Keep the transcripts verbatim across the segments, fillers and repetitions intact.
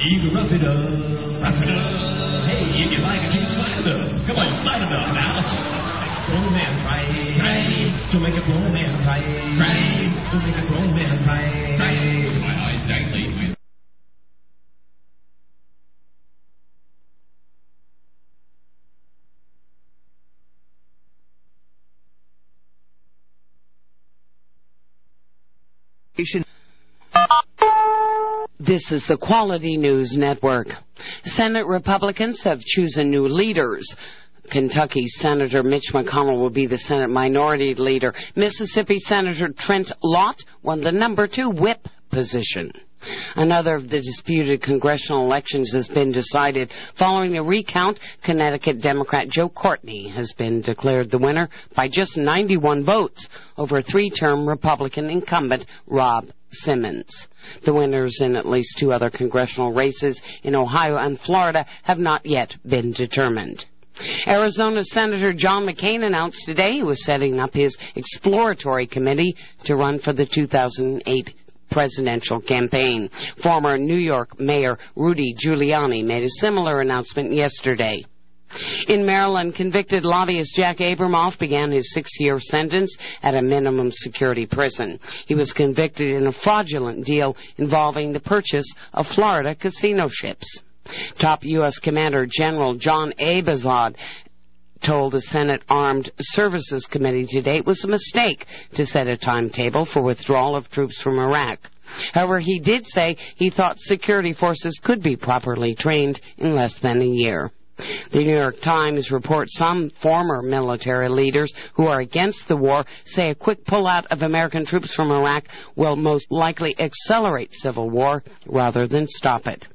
You can rough it up. Rough it up. Hey, if you like it, you can slide it up. Come on, slide it up now. Grown man cry. Cry. To make a grown man cry. Cry. To make a grown man cry. Cry. My eyes dilate. My This is the Quality News Network. Senate Republicans have chosen new leaders. Kentucky Senator Mitch McConnell will be the Senate Minority Leader. Mississippi Senator Trent Lott won the number two whip position. Another of the disputed congressional elections has been decided. Following a recount, Connecticut Democrat Joe Courtney has been declared the winner by just ninety-one votes over three-term Republican incumbent Rob Simmons. The winners in at least two other congressional races in Ohio and Florida have not yet been determined. Arizona Senator John McCain announced today he was setting up his exploratory committee to run for the two thousand eight presidential campaign. Former New York Mayor Rudy Giuliani made a similar announcement yesterday. In Maryland, convicted lobbyist Jack Abramoff began his six-year sentence at a minimum security prison. He was convicted in a fraudulent deal involving the purchase of Florida casino ships. Top U S Commander General John Abazad told the Senate Armed Services Committee today it was a mistake to set a timetable for withdrawal of troops from Iraq. However, he did say he thought security forces could be properly trained in less than a year. The New York Times reports some former military leaders who are against the war say a quick pullout of American troops from Iraq will most likely accelerate civil war rather than stop it.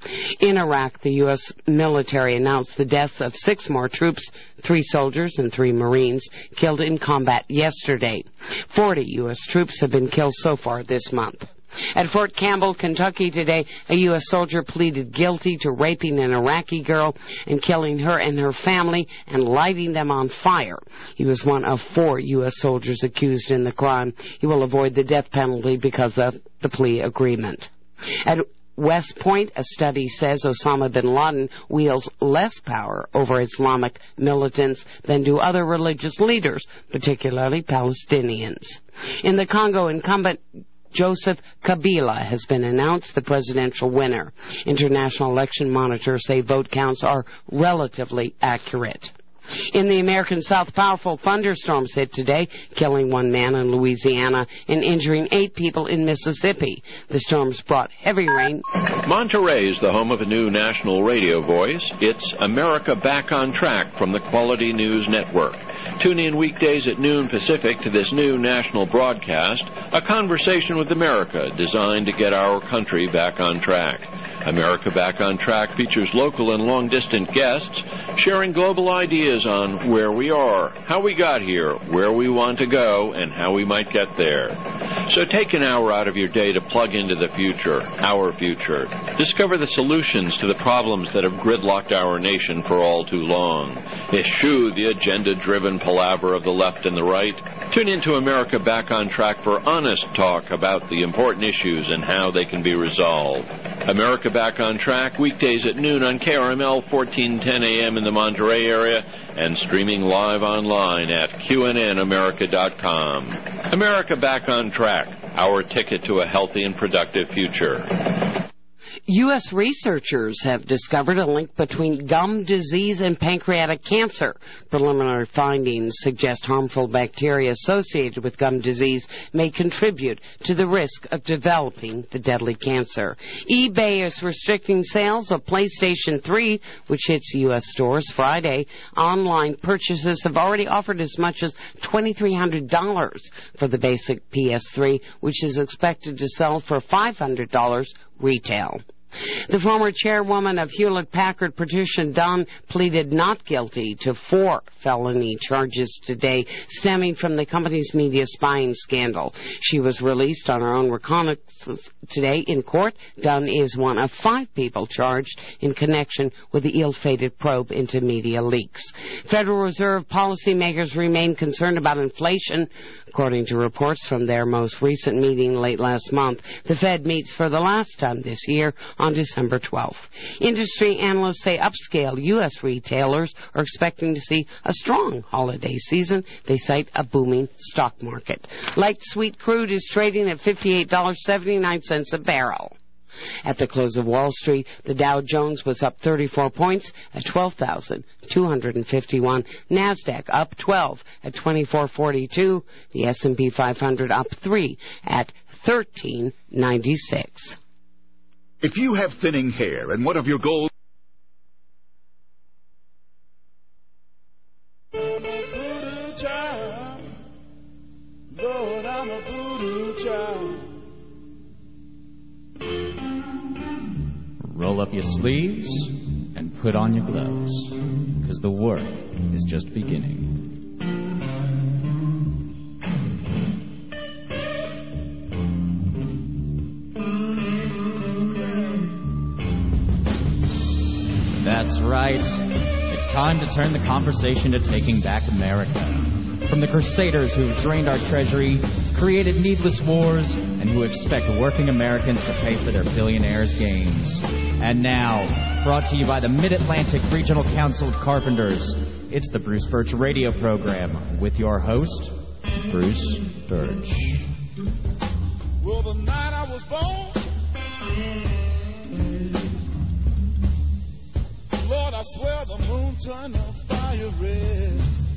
In Iraq, the U S military announced the deaths of six more troops, three soldiers and three Marines, killed in combat yesterday. Forty U S troops have been killed so far this month. At Fort Campbell, Kentucky today, a U S soldier pleaded guilty to raping an Iraqi girl and killing her and her family and lighting them on fire. He was one of four U S soldiers accused in the crime. He will avoid the death penalty because of the plea agreement. At West Point, a study says Osama bin Laden wields less power over Islamic militants than do other religious leaders, particularly Palestinians. In the Congo, incumbent Joseph Kabila has been announced the presidential winner. International election monitors say vote counts are relatively accurate. In the American South, powerful thunderstorms hit today, killing one man in Louisiana and injuring eight people in Mississippi. The storms brought heavy rain. Monterey is the home of a new national radio voice. It's America Back on Track from the Quality News Network. Tune in weekdays at noon Pacific to this new national broadcast, a conversation with America designed to get our country back on track. America Back on Track features local and long-distance guests sharing global ideas on where we are, how we got here, where we want to go, and how we might get there. So take an hour out of your day to plug into the future, our future. Discover the solutions to the problems that have gridlocked our nation for all too long. Eschew the agenda-driven palaver of the left and the right. Tune in to America Back on Track for honest talk about the important issues and how they can be resolved. America Back on Track, weekdays at noon on K R M L fourteen ten A M in the Monterey area and streaming live online at Q N N America dot com. America Back on Track, our ticket to a healthy and productive future. U S researchers have discovered a link between gum disease and pancreatic cancer. Preliminary findings suggest harmful bacteria associated with gum disease may contribute to the risk of developing the deadly cancer. eBay is restricting sales of PlayStation three, which hits U S stores Friday. Online purchases have already offered as much as two thousand three hundred dollars for the basic P S three, which is expected to sell for five hundred dollars retail. The former chairwoman of Hewlett-Packard, Patricia Dunn, pleaded not guilty to four felony charges today stemming from the company's media spying scandal. She was released on her own reconnaissance today in court. Dunn is one of five people charged in connection with the ill-fated probe into media leaks. Federal Reserve policymakers remain concerned about inflation. According to reports from their most recent meeting late last month, the Fed meets for the last time this year on December twelfth. Industry analysts say upscale U S retailers are expecting to see a strong holiday season. They cite a booming stock market. Light sweet crude is trading at fifty-eight dollars and seventy-nine cents a barrel. At the close of Wall Street, the Dow Jones was up thirty-four points at twelve thousand two hundred fifty-one. NASDAQ up twelve at twenty-four forty-two. The S and P five hundred up three at thirteen ninety-six. If you have thinning hair and one of your goals... Voodoo child, Lord, I'm a voodoo child. Roll up your sleeves and put on your gloves, because the work is just beginning. That's right. It's time to turn the conversation to taking back America. From the crusaders who've drained our treasury, created needless wars, and who expect working Americans to pay for their billionaires' games. And now, brought to you by the Mid-Atlantic Regional Council of Carpenters, it's the Bruce Birch Radio Program with your host, Bruce Birch. Well, the night I was born, Lord, I swear the moon turned the fire red.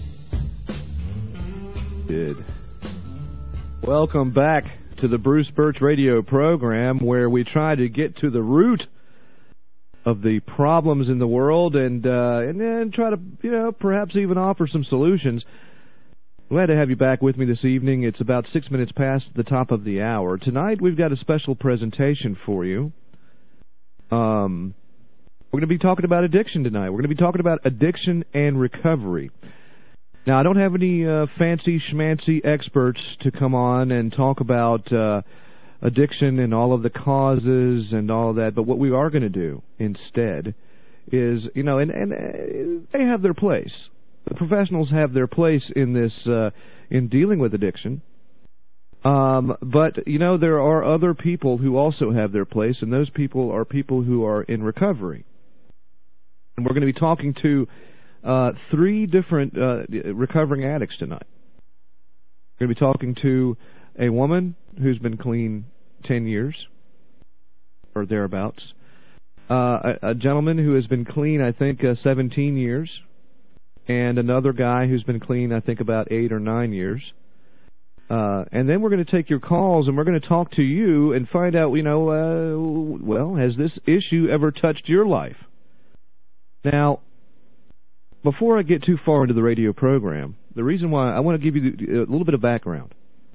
Did. Welcome back to the Bruce Birch Radio Program, where we try to get to the root of the problems in the world and uh, and then try to, you know, perhaps even offer some solutions. Glad to have you back with me this evening. It's about six minutes past the top of the hour. Tonight we've got a special presentation for you. Um, we're going to be talking about addiction tonight. We're going to be talking about addiction and recovery. Now, I don't have any uh, fancy schmancy experts to come on and talk about uh, addiction and all of the causes and all of that, but what we are going to do instead is, you know, and, and uh, they have their place. The professionals have their place in this, uh, in dealing with addiction. Um, but, you know, there are other people who also have their place, and those people are people who are in recovery. And we're going to be talking to Uh, three different uh, recovering addicts tonight. We're going to be talking to a woman who's been clean ten years, or thereabouts. Uh, a, a gentleman who has been clean, I think, uh, seventeen years. And another guy who's been clean, I think, about eight or nine years. Uh, and then we're going to take your calls, and we're going to talk to you and find out, you know, uh, well, has this issue ever touched your life? Now, before I get too far into the radio program, the reason why I want to give you a little bit of background.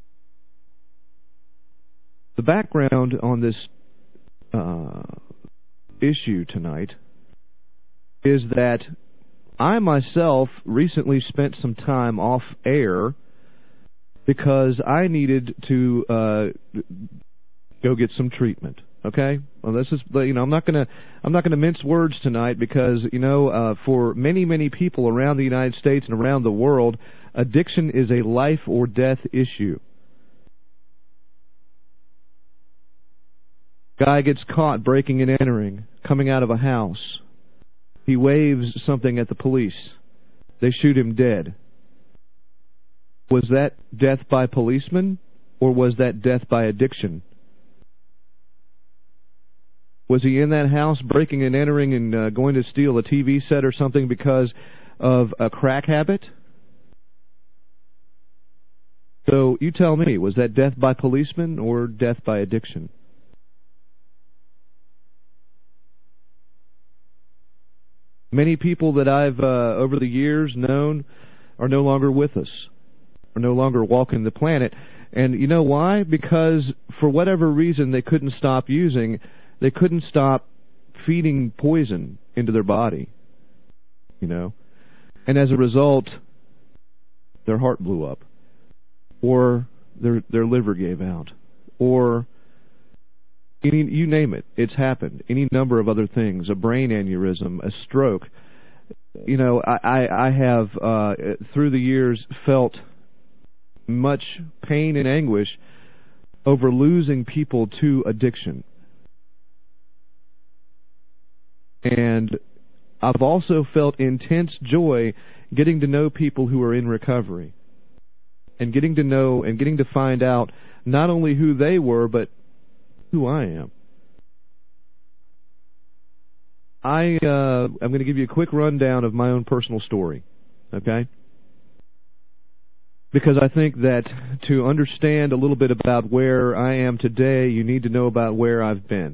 The background on this uh, issue tonight is that I myself recently spent some time off air because I needed to uh, go get some treatment. Okay, well, this is, you know, I'm not gonna I'm not gonna mince words tonight because, you know, uh, for many many people around the United States and around the world, addiction is a life or death issue. Guy gets caught breaking and entering, coming out of a house. He waves something at the police. They shoot him dead. Was that death by policeman, or was that death by addiction? Was he in that house breaking and entering and uh, going to steal a T V set or something because of a crack habit? So you tell me, was that death by policeman or death by addiction? Many people that I've, uh, over the years, known are no longer with us, are no longer walking the planet. And you know why? Because for whatever reason they couldn't stop using, they couldn't stop feeding poison into their body, you know. And as a result, their heart blew up, or their their liver gave out, or any, you name it, it's happened. Any number of other things, a brain aneurysm, a stroke. You know, I, I, I have, uh, through the years, felt much pain and anguish over losing people to addiction. And I've also felt intense joy getting to know people who are in recovery and getting to know and getting to find out not only who they were, but who I am. I, uh, I'm going to give you a quick rundown of my own personal story, okay? Because I think that to understand a little bit about where I am today, you need to know about where I've been.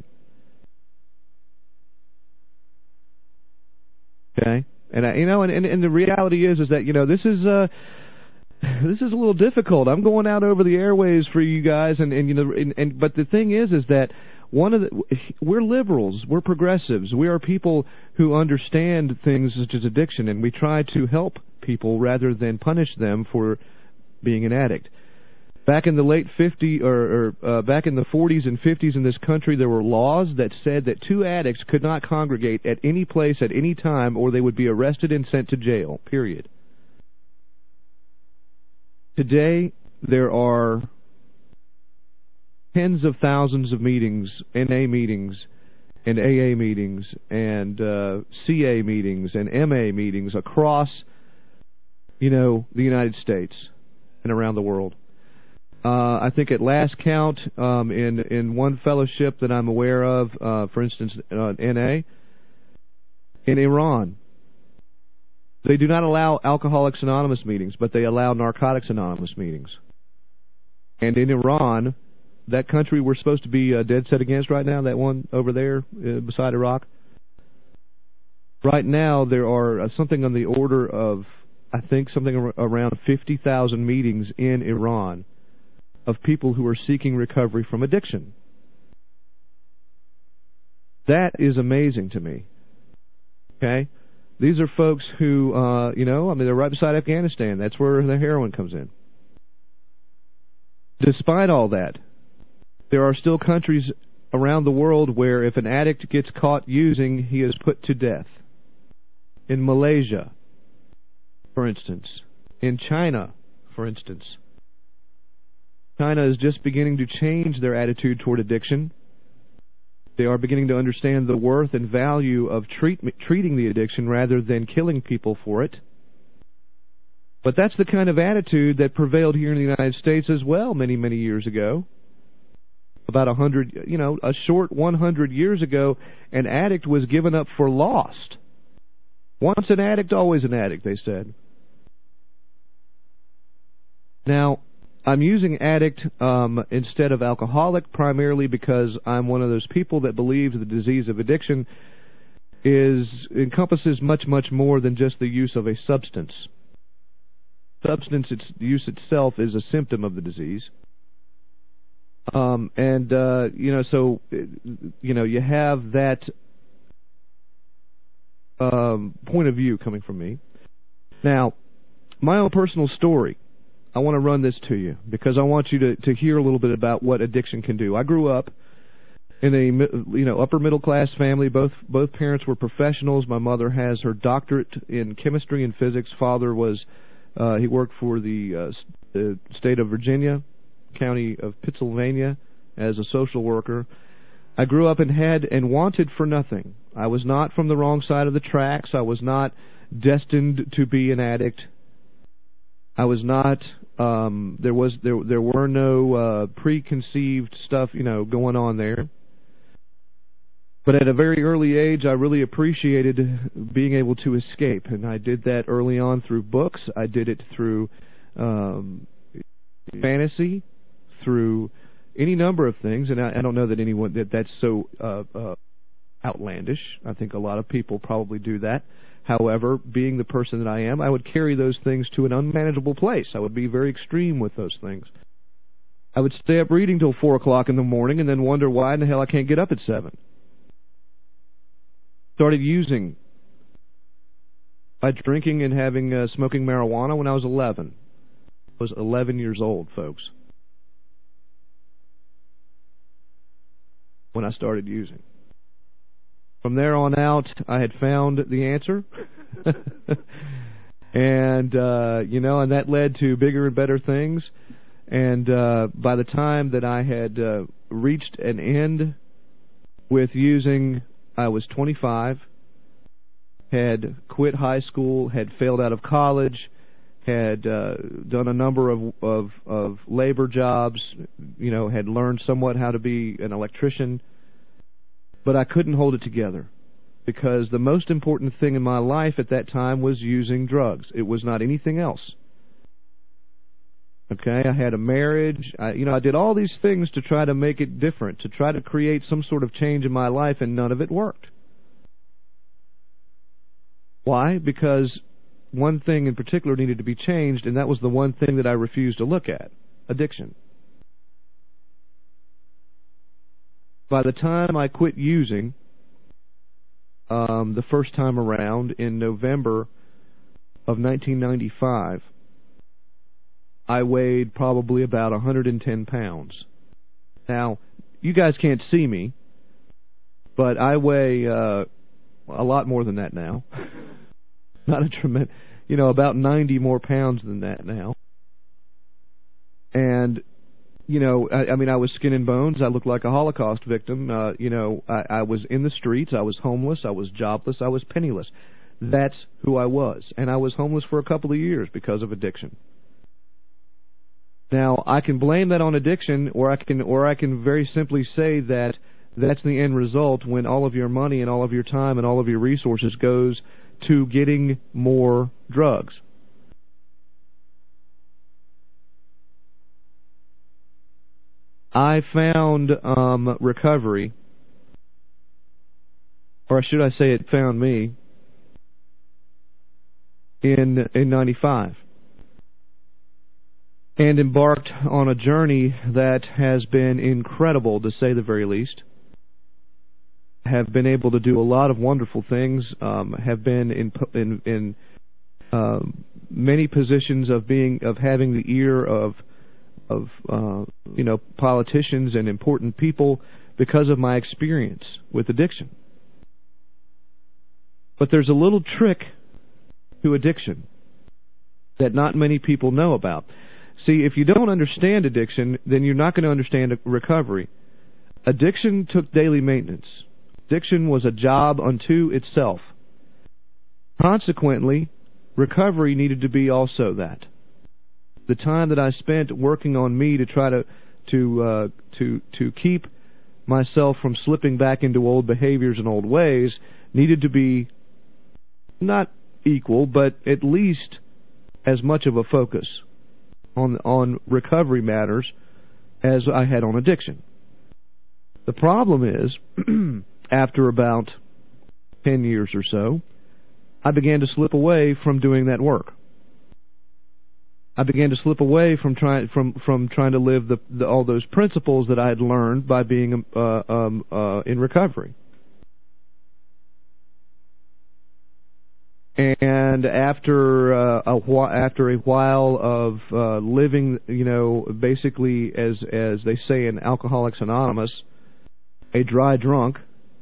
Okay? And, I, you know, and, and, and the reality is, is that, you know, this is, uh, this is a little difficult. I'm going out over the airways for you guys, and, and you know, and, and but the thing is, is that one of the, we're liberals, we're progressives, we are people who understand things such as addiction, and we try to help people rather than punish them for being an addict. Back in the late fifties, or, or uh, back in the forties and fifties in this country, there were laws that said that two addicts could not congregate at any place at any time, or they would be arrested and sent to jail, period. Today, there are tens of thousands of meetings, N A meetings, and A A meetings, and uh, C A meetings, and M A meetings across, you know, the United States and around the world. Uh, I think at last count, um, in in one fellowship that I'm aware of, uh, for instance, uh, N A, in Iran, they do not allow Alcoholics Anonymous meetings, but they allow Narcotics Anonymous meetings. And in Iran, that country we're supposed to be uh, dead set against right now, that one over there uh, beside Iraq, right now there are uh, something on the order of, I think, something ar- around fifty thousand meetings in Iran of people who are seeking recovery from addiction. That is amazing to me. Okay? These are folks who, uh, you know, I mean, they're right beside Afghanistan. That's where the heroin comes in. Despite all that, there are still countries around the world where if an addict gets caught using, he is put to death. In Malaysia, for instance. In China, for instance. China is just beginning to change their attitude toward addiction. They are beginning to understand the worth and value of treat, treating the addiction rather than killing people for it. But that's the kind of attitude that prevailed here in the United States as well many, many years ago. About a hundred, you know, a short one hundred years ago, an addict was given up for lost. Once an addict, always an addict, they said. Now, I'm using addict um, instead of alcoholic primarily because I'm one of those people that believes the disease of addiction is encompasses much, much more than just the use of a substance. Substance its use itself is a symptom of the disease. Um, and, uh, you know, so, you know, you have that um, point of view coming from me. Now, my own personal story, I want to run this to you because I want you to, to hear a little bit about what addiction can do. I grew up in a, you know, upper middle class family. Both both parents were professionals. My mother has her doctorate in chemistry and physics. Father was, uh, he worked for the, uh, the state of Virginia, county of Pennsylvania, as a social worker. I grew up and had and wanted for nothing. I was not from the wrong side of the tracks. I was not destined to be an addict. I was not. Um, there was there there were no uh, preconceived stuff, you know, going on there. But at a very early age, I really appreciated being able to escape, and I did that early on through books. I did it through um, fantasy, through any number of things, and I, I don't know that anyone that that's so uh, uh, outlandish. I think a lot of people probably do that. However, being the person that I am, I would carry those things to an unmanageable place. I would be very extreme with those things. I would stay up reading till four o'clock in the morning and then wonder why in the hell I can't get up at seven. Started using by drinking and having uh, smoking marijuana when I was eleven. I was eleven years old, folks, when I started using. From there on out, I had found the answer. And, uh, you know, and that led to bigger and better things. And uh, by the time that I had uh, reached an end with using, I was twenty-five, had quit high school, had failed out of college, had uh, done a number of, of of labor jobs, you know, had learned somewhat how to be an electrician, but I couldn't hold it together because the most important thing in my life at that time was using drugs. It was not anything else. Okay, I had a marriage. I, you know, I did all these things to try to make it different, to try to create some sort of change in my life, and none of it worked. Why? Because one thing in particular needed to be changed, and that was the one thing that I refused to look at: addiction. By the time I quit using, um, the first time around in November of nineteen ninety-five, I weighed probably about one hundred ten pounds. Now, you guys can't see me, but I weigh uh, a lot more than that now. Not a tremendous, you know, about ninety more pounds than that now. And, you know, I, I mean, I was skin and bones. I looked like a Holocaust victim. Uh, you know, I, I was in the streets. I was homeless. I was jobless. I was penniless. That's who I was. And I was homeless for a couple of years because of addiction. Now, I can blame that on addiction, or I can, or I can very simply say that that's the end result when all of your money and all of your time and all of your resources goes to getting more drugs. I found um, recovery, or should I say it found me, in in ninety-five. And embarked on a journey that has been incredible, to say the very least. Have been able to do a lot of wonderful things. Um, have been in in, in uh, many positions of being of having the ear of of uh, you know politicians and important people because of my experience with addiction. But there's a little trick to addiction that not many people know about. See, if you don't understand addiction, then you're not going to understand recovery. Addiction took daily maintenance. Addiction was a job unto itself. Consequently, recovery needed to be also that. The time that I spent working on me to try to to uh, to to keep myself from slipping back into old behaviors and old ways needed to be not equal, but at least as much of a focus on on recovery matters as I had on addiction. The problem is, after about ten years or so, I began to slip away from doing that work. I began to slip away from trying from from trying to live the, the all those principles that I had learned by being uh, um, uh, in recovery. And after uh, a wh- after a while of uh, living, you know, basically as as they say in Alcoholics Anonymous, a dry drunk,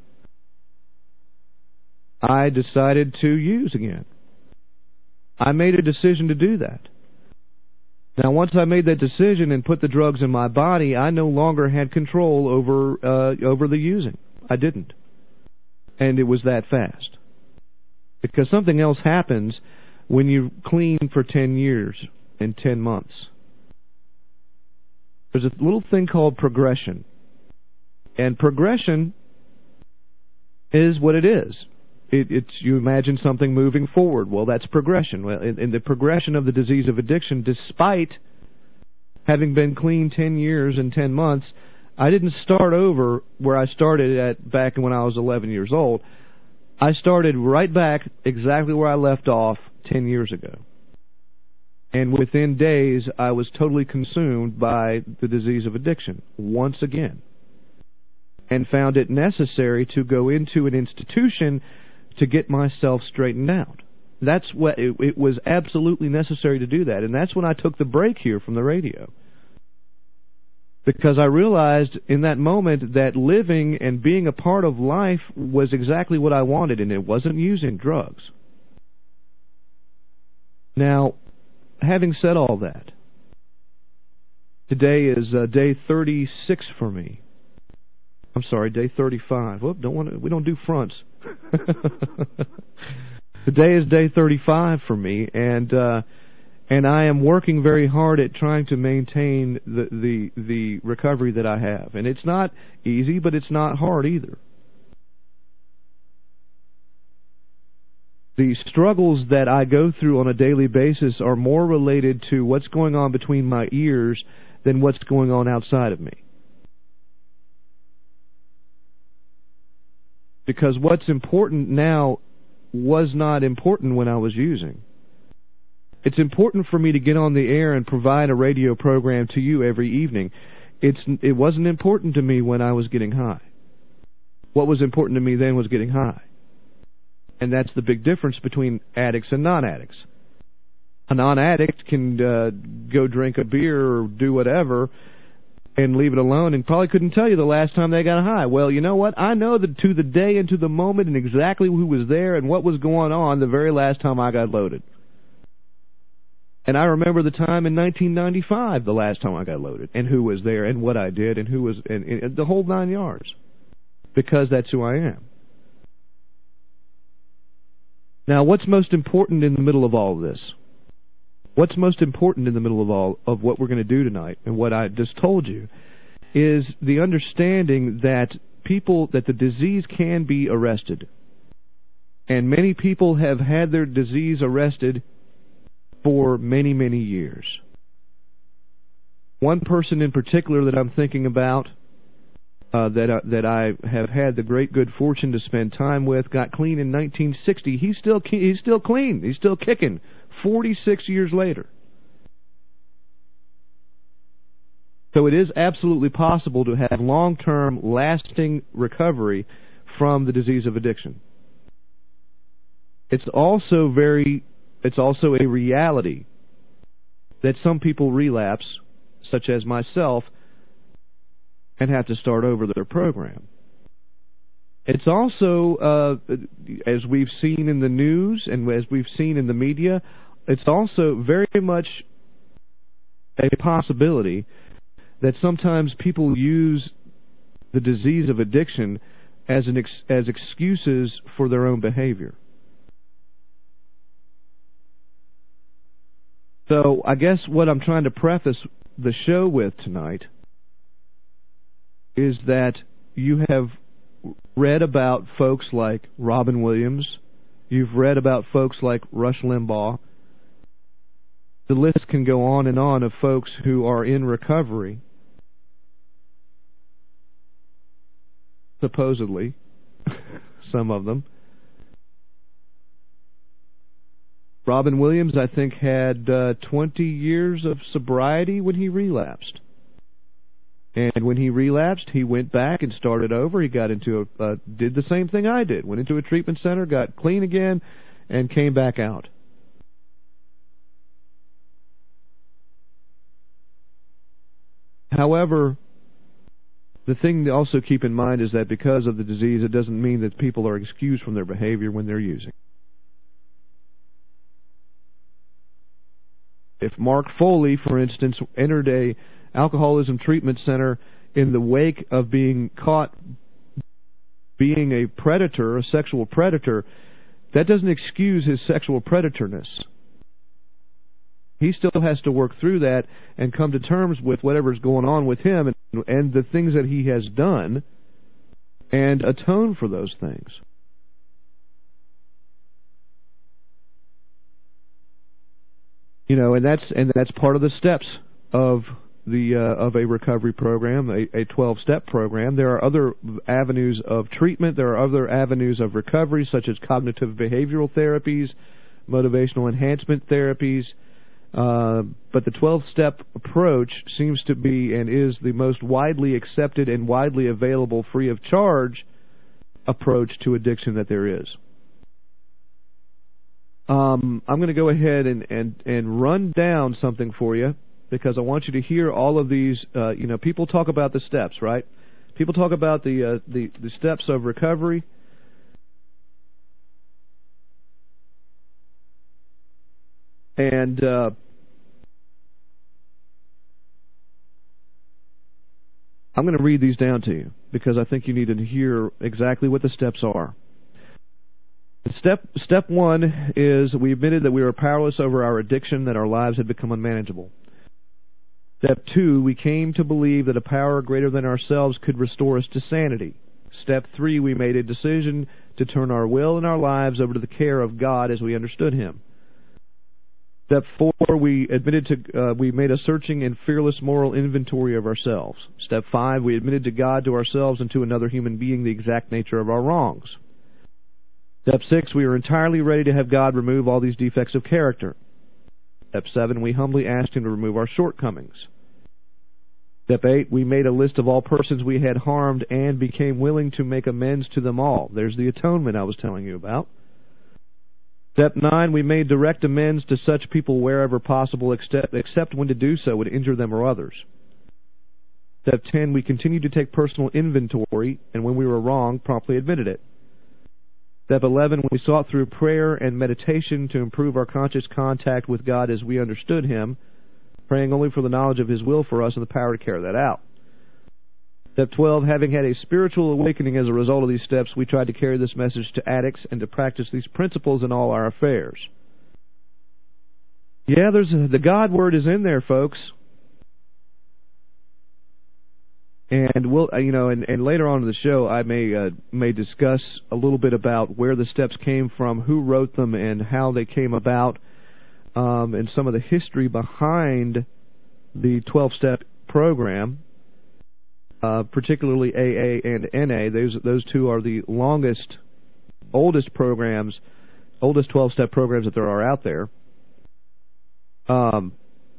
I decided to use again. I made a decision to do that. Now, once I made that decision and put the drugs in my body, I no longer had control over uh, over the using. I didn't, and it was that fast. Because something else happens when you clean for ten years and ten months. There's a little thing called progression. And progression is what it is. It, it's you imagine something moving forward. Well, that's progression. Well, in, in the progression of the disease of addiction, despite having been clean ten years and ten months, I didn't start over where I started at back when I was eleven years old. I started right back exactly where I left off ten years ago. And within days, I was totally consumed by the disease of addiction once again, and found it necessary to go into an institution to get myself straightened out. That's what it, it was absolutely necessary to do that, and that's when I took the break here from the radio. Because I realized in that moment that living and being a part of life was exactly what I wanted, and it wasn't using drugs. Now, having said all that, today is uh, day thirty-six for me. I'm sorry, day thirty-five. Whoop, don't want to, we don't do fronts. Today is day thirty-five for me, and uh, and I am working very hard at trying to maintain the, the the recovery that I have. And it's not easy, but it's not hard either. The struggles that I go through on a daily basis are more related to what's going on between my ears than what's going on outside of me. Because what's important now was not important when I was using. It's important for me to get on the air and provide a radio program to you every evening. It's it wasn't important to me when I was getting high. What was important to me then was getting high. And that's the big difference between addicts and non-addicts. A non-addict can uh, go drink a beer or do whatever and leave it alone and probably couldn't tell you the last time they got high. Well, you know what? I know that to the day and to the moment and exactly who was there and what was going on the very last time I got loaded. And I remember the time in nineteen ninety-five, the last time I got loaded, and who was there and what I did and who was, and, and the whole nine yards. Because that's who I am. Now, what's most important in the middle of all of this? What's most important in the middle of all of what we're going to do tonight and what I just told you is the understanding that people, that the disease can be arrested. And many people have had their disease arrested for many, many years. One person in particular that I'm thinking about, uh, that, uh, that I have had the great good fortune to spend time with, got clean in nineteen sixty. He's still, he's still clean. He's still kicking. forty-six years later. So it is absolutely possible to have long-term, lasting recovery from the disease of addiction. It's also very, it's also a reality that some people relapse, such as myself, and have to start over their program. It's also, uh, as we've seen in the news and as we've seen in the media, it's also very much a possibility that sometimes people use the disease of addiction as an ex as excuses for their own behavior. So I guess what I'm trying to preface the show with tonight is that you have read about folks like Robin Williams. You've read about folks like Rush Limbaugh. The list can go on and on of folks who are in recovery, supposedly, some of them. Robin Williams, I think, had uh, twenty years of sobriety when he relapsed. And when he relapsed, he went back and started over. He got into a, uh, did the same thing I did. Went into a treatment center, got clean again, and came back out. However, the thing to also keep in mind is that because of the disease, it doesn't mean that people are excused from their behavior when they're using. If Mark Foley, for instance, entered a alcoholism treatment center in the wake of being caught being a predator, a sexual predator, that doesn't excuse his sexual predatorness. He still has to work through that and come to terms with whatever's going on with him and, and the things that he has done and atone for those things. You know, and that's and that's part of the steps of the uh, of a recovery program, a twelve-step program. There are other avenues of treatment. There are other avenues of recovery, such as cognitive behavioral therapies, motivational enhancement therapies. Uh, but the twelve-step approach seems to be and is the most widely accepted and widely available free of charge approach to addiction that there is. Um, I'm going to go ahead and, and, and run down something for you because I want you to hear all of these. Uh, you know, people talk about the steps, right? People talk about the, uh, the, the steps of recovery. And uh, I'm going to read these down to you because I think you need to hear exactly what the steps are. Step step one is we admitted that we were powerless over our addiction, that our lives had become unmanageable. Step two, we came to believe that a power greater than ourselves could restore us to sanity. Step three, we made a decision to turn our will and our lives over to the care of God as we understood Him. Step four, we admitted to uh, we made a searching and fearless moral inventory of ourselves. Step five, we admitted to God, to ourselves, and to another human being the exact nature of our wrongs. Step six, we were entirely ready to have God remove all these defects of character. Step seven, we humbly asked Him to remove our shortcomings. Step eight, we made a list of all persons we had harmed and became willing to make amends to them all. There's the atonement I was telling you about. Step nine, we made direct amends to such people wherever possible, except, except when to do so would injure them or others. Step ten, we continued to take personal inventory, and when we were wrong, promptly admitted it. Step eleven, we sought through prayer and meditation to improve our conscious contact with God as we understood Him, praying only for the knowledge of His will for us and the power to carry that out. Step twelve, having had a spiritual awakening as a result of these steps, we tried to carry this message to addicts and to practice these principles in all our affairs. Yeah, there's a, the God word is in there, folks. And we'll, you know, and, and later on in the show, I may uh, may discuss a little bit about where the steps came from, who wrote them, and how they came about, um, and some of the history behind the twelve-step program, uh, particularly A A and N A. Those those two are the longest, oldest programs, oldest twelve-step programs that there are out there. Um.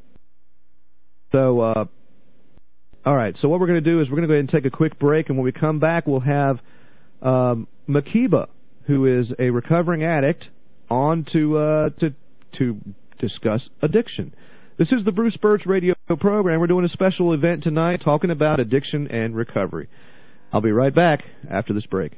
So. Uh, All right, so what we're going to do is we're going to go ahead and take a quick break, and when we come back, we'll have um, Makiba, who is a recovering addict, on to uh, to to discuss addiction. This is the Bruce Birch Radio Program. We're doing a special event tonight talking about addiction and recovery. I'll be right back after this break.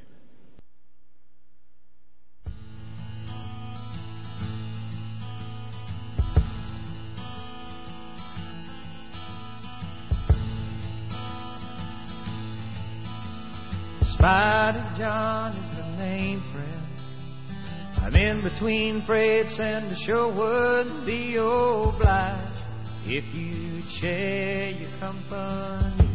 Spider John is the name, friend. I'm in between Freights and the show wouldn't be obliged if you'd share your company.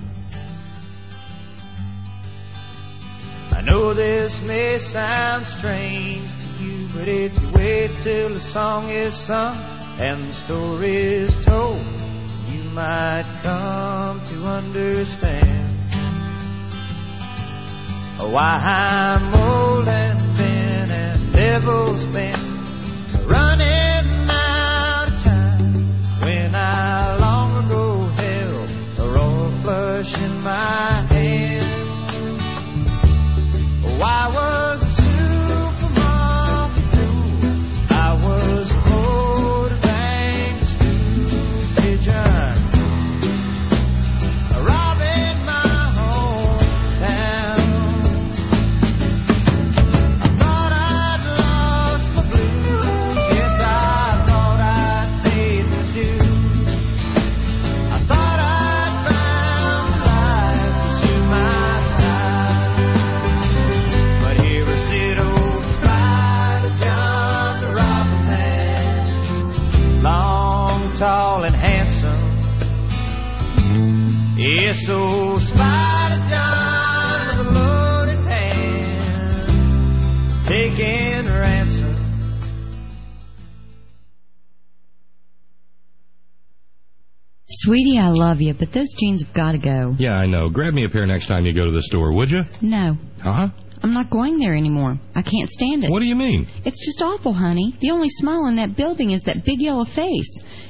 I know this may sound strange to you, but if you wait till the song is sung and the story is told, you might come to understand why I'm old and thin and devil's been running out of time when I long ago held a royal flush in my hand. Oh, I was a supermarket fool. I was a quarterback stew pigeon, robbing my hometown. Tall and handsome, yes, so Spider John with a loaded hand, taking ransom. Sweetie, I love you, but those jeans have got to go. Yeah, I know. Grab me a pair next time you go to the store, would you? No. Huh? I'm not going there anymore. I can't stand it. What do you mean? It's just awful, honey. The only smile in that building is that big yellow face.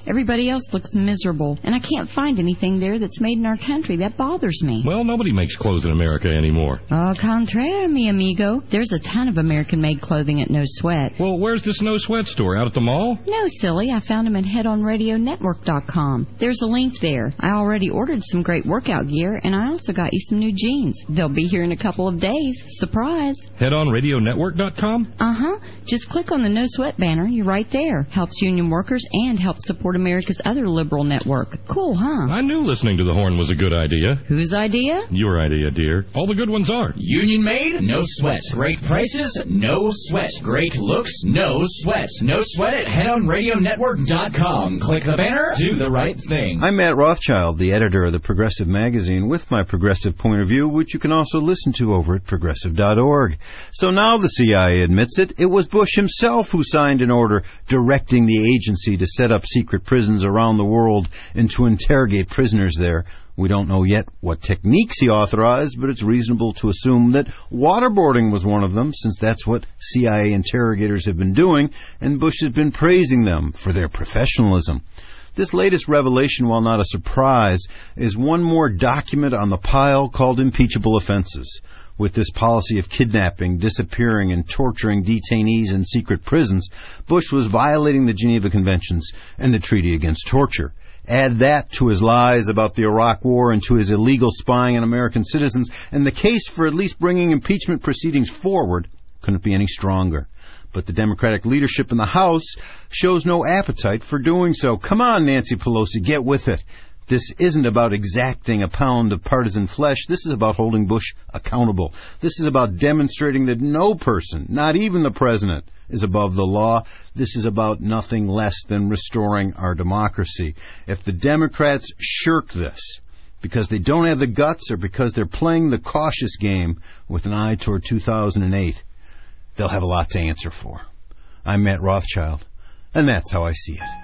Everybody else looks miserable, and I can't find anything there that's made in our country. That bothers me. Well, nobody makes clothes in America anymore. Au contraire, mi amigo. There's a ton of American-made clothing at No Sweat. Well, where's this No Sweat store? Out at the mall? No, silly. I found them at head on radio network dot com. There's a link there. I already ordered some great workout gear, and I also got you some new jeans. They'll be here in a couple of days. Surprise. head on radio network dot com? Uh-huh. Just click on the No Sweat banner. You're right there. Helps union workers and helps support America's other liberal network. Cool, huh? I knew listening to the horn was a good idea. Whose idea? Your idea, dear. All the good ones are. Union made? No sweat. Great prices? No sweat. Great looks? No sweat. No sweat at head on radio network dot com. Click the banner. Do the right thing. I'm Matt Rothschild, the editor of the Progressive Magazine, with my progressive point of view, which you can also listen to over at progressive dot org. So now the C I A admits it. It was Bush himself who signed an order directing the agency to set up secret prisons around the world and to interrogate prisoners there. We don't know yet what techniques he authorized, but it's reasonable to assume that waterboarding was one of them, since that's what C I A interrogators have been doing, and Bush has been praising them for their professionalism. This latest revelation, while not a surprise, is one more document on the pile called impeachable offenses. With this policy of kidnapping, disappearing, and torturing detainees in secret prisons, Bush was violating the Geneva Conventions and the Treaty Against Torture. Add that to his lies about the Iraq War and to his illegal spying on American citizens, and the case for at least bringing impeachment proceedings forward couldn't be any stronger. But the Democratic leadership in the House shows no appetite for doing so. Come on, Nancy Pelosi, get with it. This isn't about exacting a pound of partisan flesh. This is about holding Bush accountable. This is about demonstrating that no person, not even the president, is above the law. This is about nothing less than restoring our democracy. If the Democrats shirk this because they don't have the guts or because they're playing the cautious game with an eye toward two thousand eight, they'll have a lot to answer for. I'm Matt Rothschild, and that's how I see it.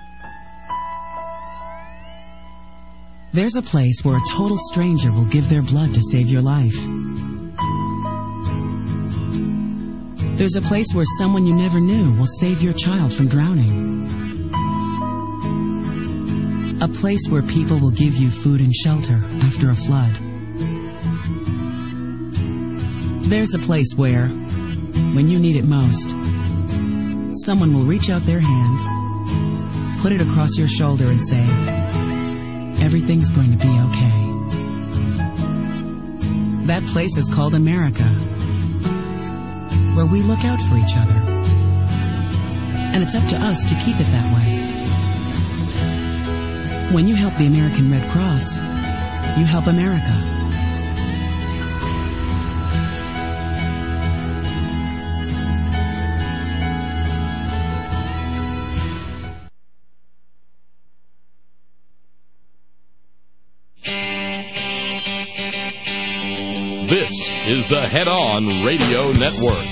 There's a place where a total stranger will give their blood to save your life. There's a place where someone you never knew will save your child from drowning. A place where people will give you food and shelter after a flood. There's a place where, when you need it most, someone will reach out their hand, put it across your shoulder and say, everything's going to be okay. That place is called America, where we look out for each other. And it's up to us to keep it that way. When you help the American Red Cross, you help America. This is the Head On Radio Network.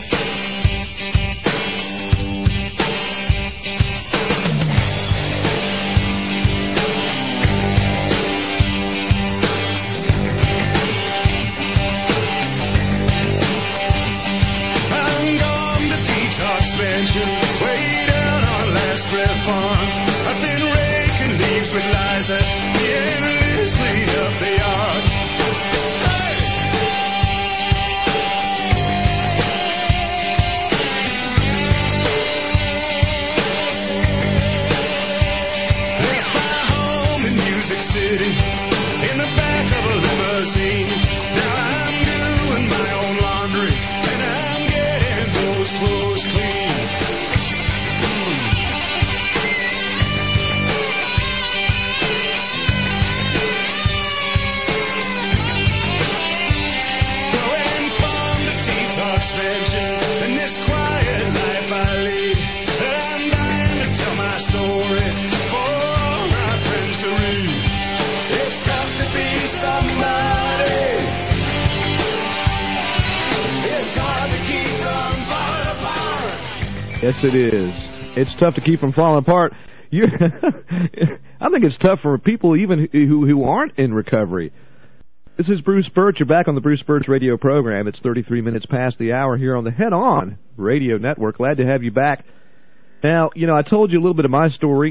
Yes, it is. It's tough to keep from falling apart. You, I think it's tough for people even who who aren't in recovery. This is Bruce Birch. You're back on the Bruce Birch radio program. It's thirty-three minutes past the hour here on the Head On Radio Network. Glad to have you back. Now, you know, I told you a little bit of my story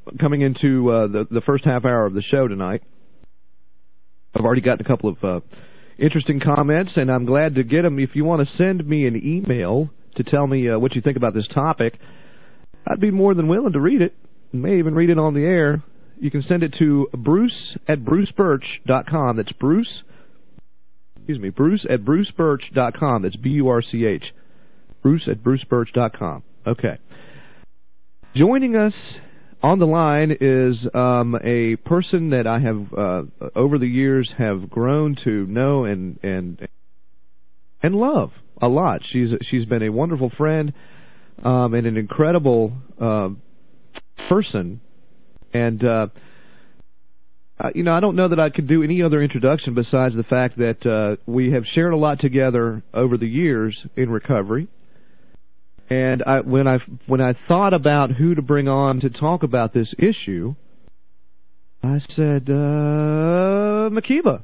coming into uh, the, the first half hour of the show tonight. I've already gotten a couple of uh, interesting comments, and I'm glad to get them. If you want to send me an email to tell me uh, what you think about this topic, I'd be more than willing to read it. May even read it on the air. You can send it to Bruce at Bruce Birch dot com. That's Bruce, excuse me, Bruce at Bruce Birch dot com. That's B U R C H. Bruce at Bruce Birch dot com. Okay. Joining us on the line is um, a person that I have, uh, over the years, have grown to know and and and love a lot. She's she's been a wonderful friend um, and an incredible uh, person. And uh, uh, you know, I don't know that I could do any other introduction besides the fact that uh, we have shared a lot together over the years in recovery. And I, when I when I thought about who to bring on to talk about this issue, I said, uh, Makeba.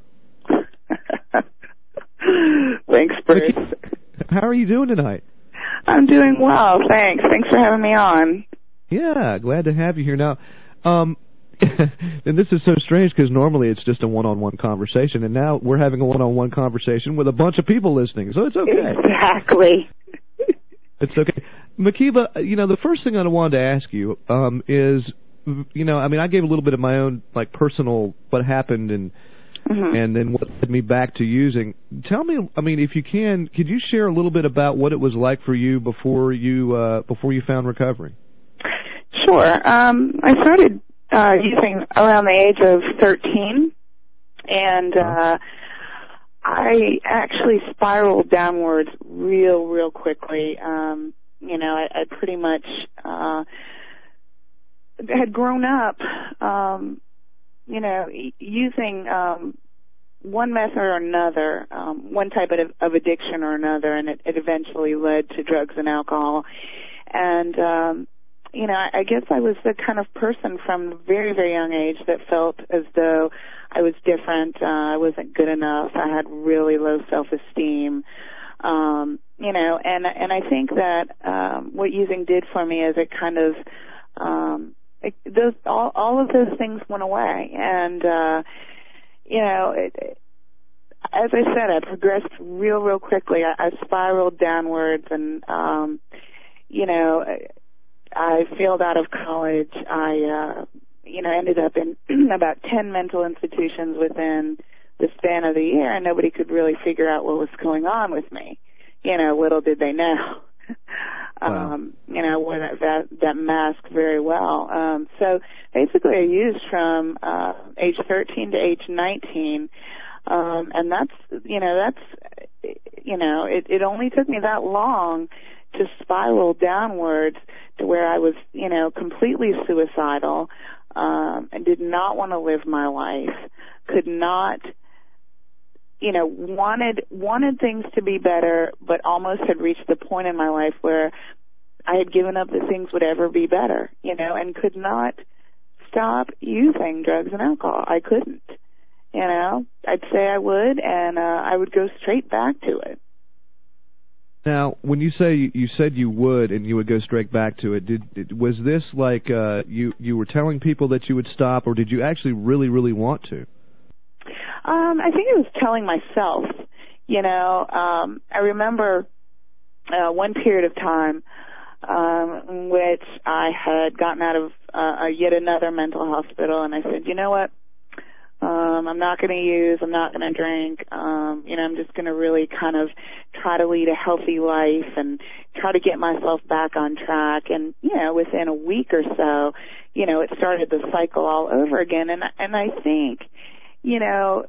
Thanks, Bruce. How are you doing tonight? I'm doing well, thanks. Thanks for having me on. Yeah, glad to have you here. Now, um, and this is so strange because normally it's just a one-on-one conversation, and now we're having a one-on-one conversation with a bunch of people listening, so it's okay. Exactly. It's okay. Makeba, you know, the first thing I wanted to ask you um, is, you know, I mean, I gave a little bit of my own, like, personal what happened and mm-hmm. and then what led me back to using. Tell me, I mean, if you can, could you share a little bit about what it was like for you before you uh, before you found recovery? Sure. Um, I started uh, using around the age of thirteen, and uh, I actually spiraled downwards real, real quickly. Um, you know, I, I pretty much uh, had grown up, um, you know, using um, one method or another, um, one type of, of addiction or another, and it, it eventually led to drugs and alcohol. And, um, you know, I, I guess I was the kind of person from a very, very young age that felt as though I was different. Uh, I wasn't good enough. I had really low self-esteem. Um, you know, and and I think that um, what using did for me is it kind of um, it, those all all of those things went away, and uh, you know, it, it, as I said, I progressed real, real quickly. I, I spiraled downwards, and um, you know, I failed out of college. I uh, you know, ended up in about ten mental institutions within the span of the year, and nobody could really figure out what was going on with me. You know, little did they know. Wow. um, you know, I wore that, that, that mask very well. Um, so basically I used from uh, age thirteen to age nineteen, um, and that's, you know, that's, you know, it, it only took me that long to spiral downwards to where I was, you know, completely suicidal, um, and did not want to live my life, could not, you know, wanted wanted things to be better, but almost had reached the point in my life where I had given up that things would ever be better, you know, and could not stop using drugs and alcohol. I couldn't, you know. I'd say I would, and uh, I would go straight back to it. Now, when you say you said you would and you would go straight back to it, did, did was this like uh, you you were telling people that you would stop, or did you actually really, really want to? Um, I think I was telling myself, you know, um, I remember uh, one period of time um, in which I had gotten out of uh, yet another mental hospital, and I said, you know what, um, I'm not going to use, I'm not going to drink, um, you know, I'm just going to really kind of try to lead a healthy life and try to get myself back on track. And, you know, within a week or so, you know, it started the cycle all over again. And and I think, you know,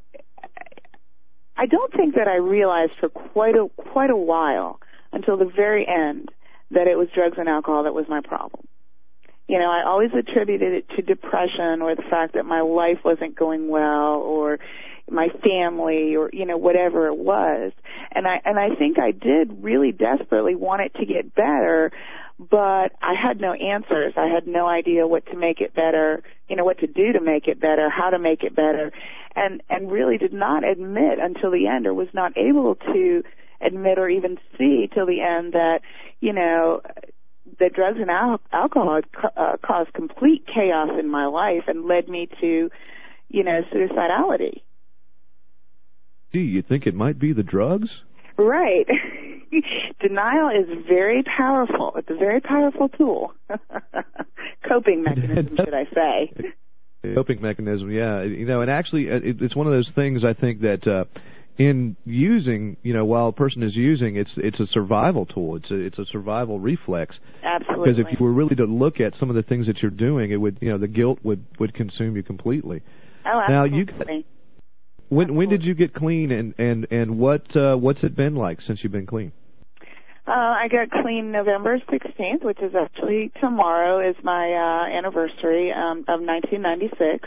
I don't think that I realized for quite a quite a while until the very end that it was drugs and alcohol that was my problem. You know, I always attributed it to depression or the fact that my life wasn't going well or my family or, you know, whatever it was. And I and I think I did really desperately want it to get better, but I had no answers. I had no idea what to make it better, you know, what to do to make it better, how to make it better, and and really did not admit until the end, or was not able to admit or even see till the end that, you know, that drugs and al- alcohol had co- uh, caused complete chaos in my life and led me to, you know, suicidality. Gee, you think it might be the drugs? Right. Denial is very powerful. It's a very powerful tool. Coping mechanism, should I say. Coping mechanism, yeah. You know, and actually, it, it's one of those things I think that uh, in using, you know, while a person is using, it's it's a survival tool. It's a, it's a survival reflex. Absolutely. Because if you were really to look at some of the things that you're doing, it would, you know, the guilt would, would consume you completely. Oh, now, absolutely. you got, when when did you get clean, and and and what uh, what's it been like since you've been clean? Uh, I got clean November sixteenth, which is actually tomorrow is my uh, anniversary um, of nineteen ninety-six.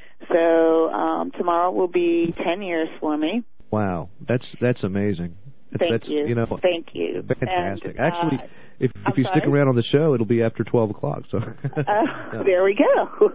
So um, tomorrow will be ten years for me. Wow, that's that's amazing. Thank that's, you. you know, Thank you. Fantastic. And, uh, actually, if I'm if you sorry? stick around on the show, it'll be after twelve o'clock. So uh, there we go.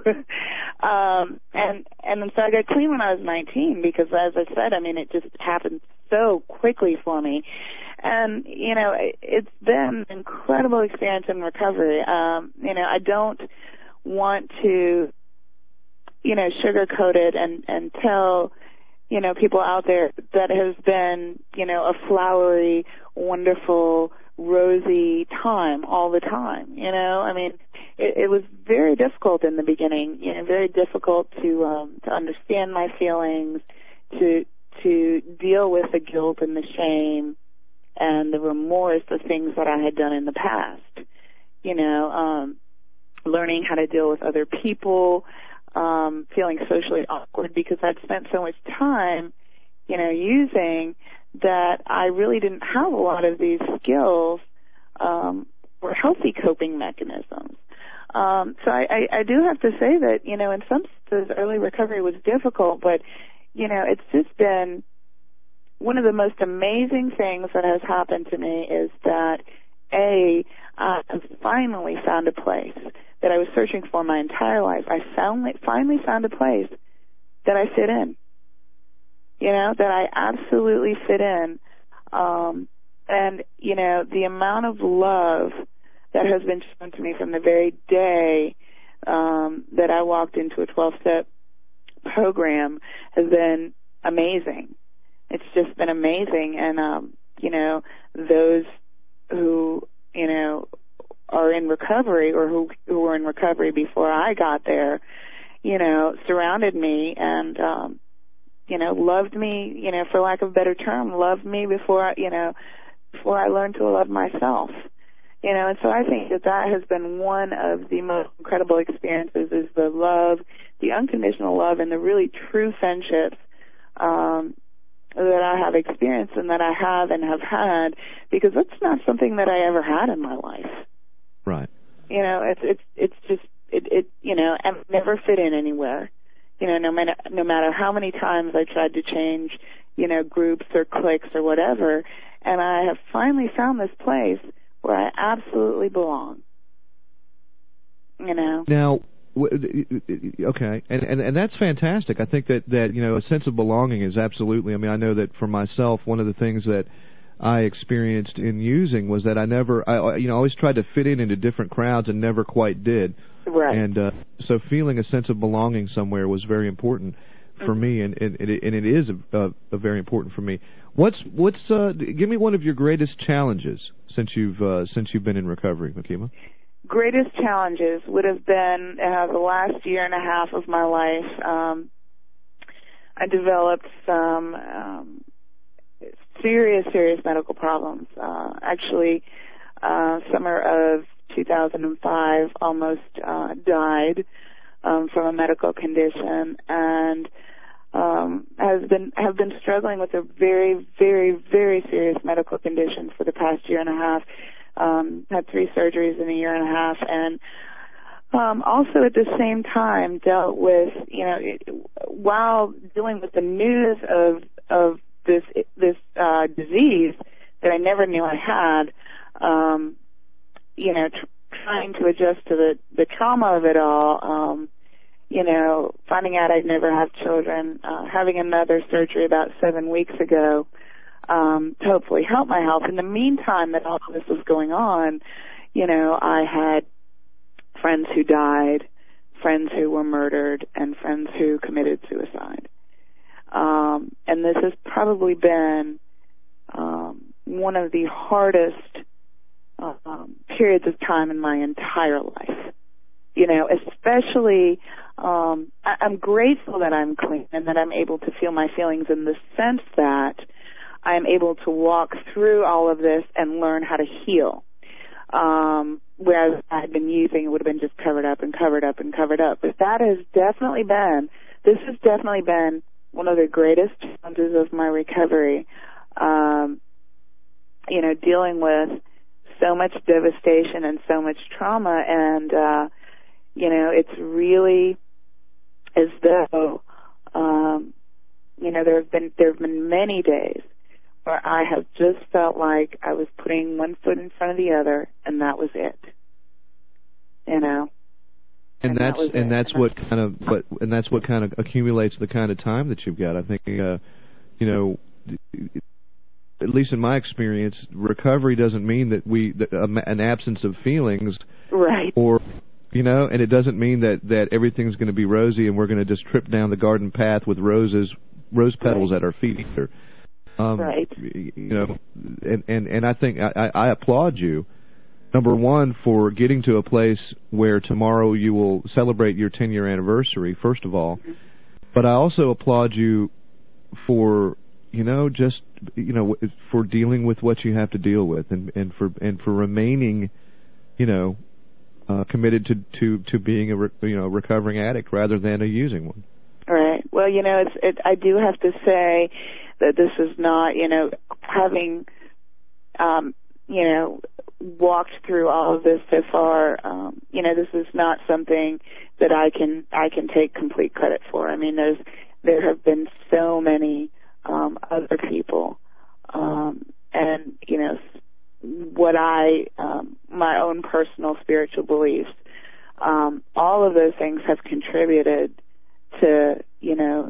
um, and and so I got clean when I was nineteen because, as I said, I mean, it just happened so quickly for me. And, you know, it, it's been an incredible experience in recovery. Um, you know, I don't want to, you know, sugarcoat it and, and tell, you know, people out there that has been, you know, a flowery, wonderful, rosy time all the time. You know, I mean, it, it was very difficult in the beginning, you know, very difficult to, um, to understand my feelings, to, to deal with the guilt and the shame and the remorse of things that I had done in the past. You know, um, learning how to deal with other people, um, feeling socially awkward because I'd spent so much time, you know, using that I really didn't have a lot of these skills um, or healthy coping mechanisms. Um, so I, I, I do have to say that, you know, in some senses early recovery was difficult, but, you know, it's just been one of the most amazing things that has happened to me is that, A, I have finally found a place that I was searching for my entire life. I found, finally found a place that I fit in, you know, that I absolutely fit in. Um, and, you know, the amount of love that has been shown to me from the very day um, that I walked into a twelve-step program has been amazing. It's just been amazing. And, um, you know, those who, you know, are in recovery or who, who were in recovery before I got there, you know, surrounded me and, um, you know, loved me, you know, for lack of a better term, loved me before, I, you know, before I learned to love myself. You know, and so I think that that has been one of the most incredible experiences is the love, the unconditional love and the really true friendships, um, that I have experienced and that I have and have had, because that's not something that I ever had in my life. Right. You know, it's it's it's just it, it you know, I've never fit in anywhere. You know, no matter no matter how many times I tried to change, you know, groups or cliques or whatever, and I have finally found this place where I absolutely belong. You know. Now, okay, and, and and that's fantastic. I think that, that, you know, a sense of belonging is absolutely, I mean, I know that for myself, one of the things that I experienced in using was that I never, I you know, always tried to fit in into different crowds and never quite did. Right. And uh, so feeling a sense of belonging somewhere was very important for mm-hmm. me, and, and, and, it, and it is a, a, a very important for me. What's, what's, uh, give me one of your greatest challenges since you've, uh, since you've been in recovery, Makima. Greatest challenges would have been uh, the last year and a half of my life. Um, I developed some um, serious, serious medical problems. Uh, actually, uh, summer of two thousand five, almost uh, died um, from a medical condition, and um, has been have been struggling with a very, very, very serious medical condition for the past year and a half. Um, had three surgeries in a year and a half, and um, also at the same time dealt with, you know, it, while dealing with the news of of this this uh, disease that I never knew I had, um, you know, tr- trying to adjust to the the trauma of it all, um, you know, finding out I'd never have children, uh, having another surgery about seven weeks ago. Um, to hopefully help my health. In the meantime that all of this was going on, you know, I had friends who died, friends who were murdered, and friends who committed suicide. Um, and this has probably been um, one of the hardest um, periods of time in my entire life. You know, especially, um, I- I'm grateful that I'm clean and that I'm able to feel my feelings in the sense that I'm able to walk through all of this and learn how to heal. Um, whereas if I had been using, it would have been just covered up and covered up and covered up. But that has definitely been, this has definitely been one of the greatest challenges of my recovery. Um, you know, dealing with so much devastation and so much trauma, and, uh, you know, it's really as though, um, you know, there have been, there have been many days where I have just felt like I was putting one foot in front of the other, and that was it. You know. And, and that's that and it. that's what kind of but and that's what kind of accumulates the kind of time that you've got. I think, uh, you know, at least in my experience, recovery doesn't mean that we that, um, an absence of feelings, right? Or you know, and it doesn't mean that that everything's going to be rosy and we're going to just trip down the garden path with roses, rose petals right. at our feet either. Um, right. You know, and, and, and I think I, I applaud you, number one, for getting to a place where tomorrow you will celebrate your ten-year anniversary, first of all. Mm-hmm. But I also applaud you for, you know, just, you know, for dealing with what you have to deal with and, and for and for remaining, you know, uh, committed to, to, to being a, re, you know, recovering addict rather than a using one. Right. Well, you know, it's it, I do have to say that this is not, you know, having, um, you know, walked through all of this so far. Um, you know, this is not something that I can I can take complete credit for. I mean, there's there have been so many um, other people, um, and you know, what I um, my own personal spiritual beliefs. Um, all of those things have contributed to, you know,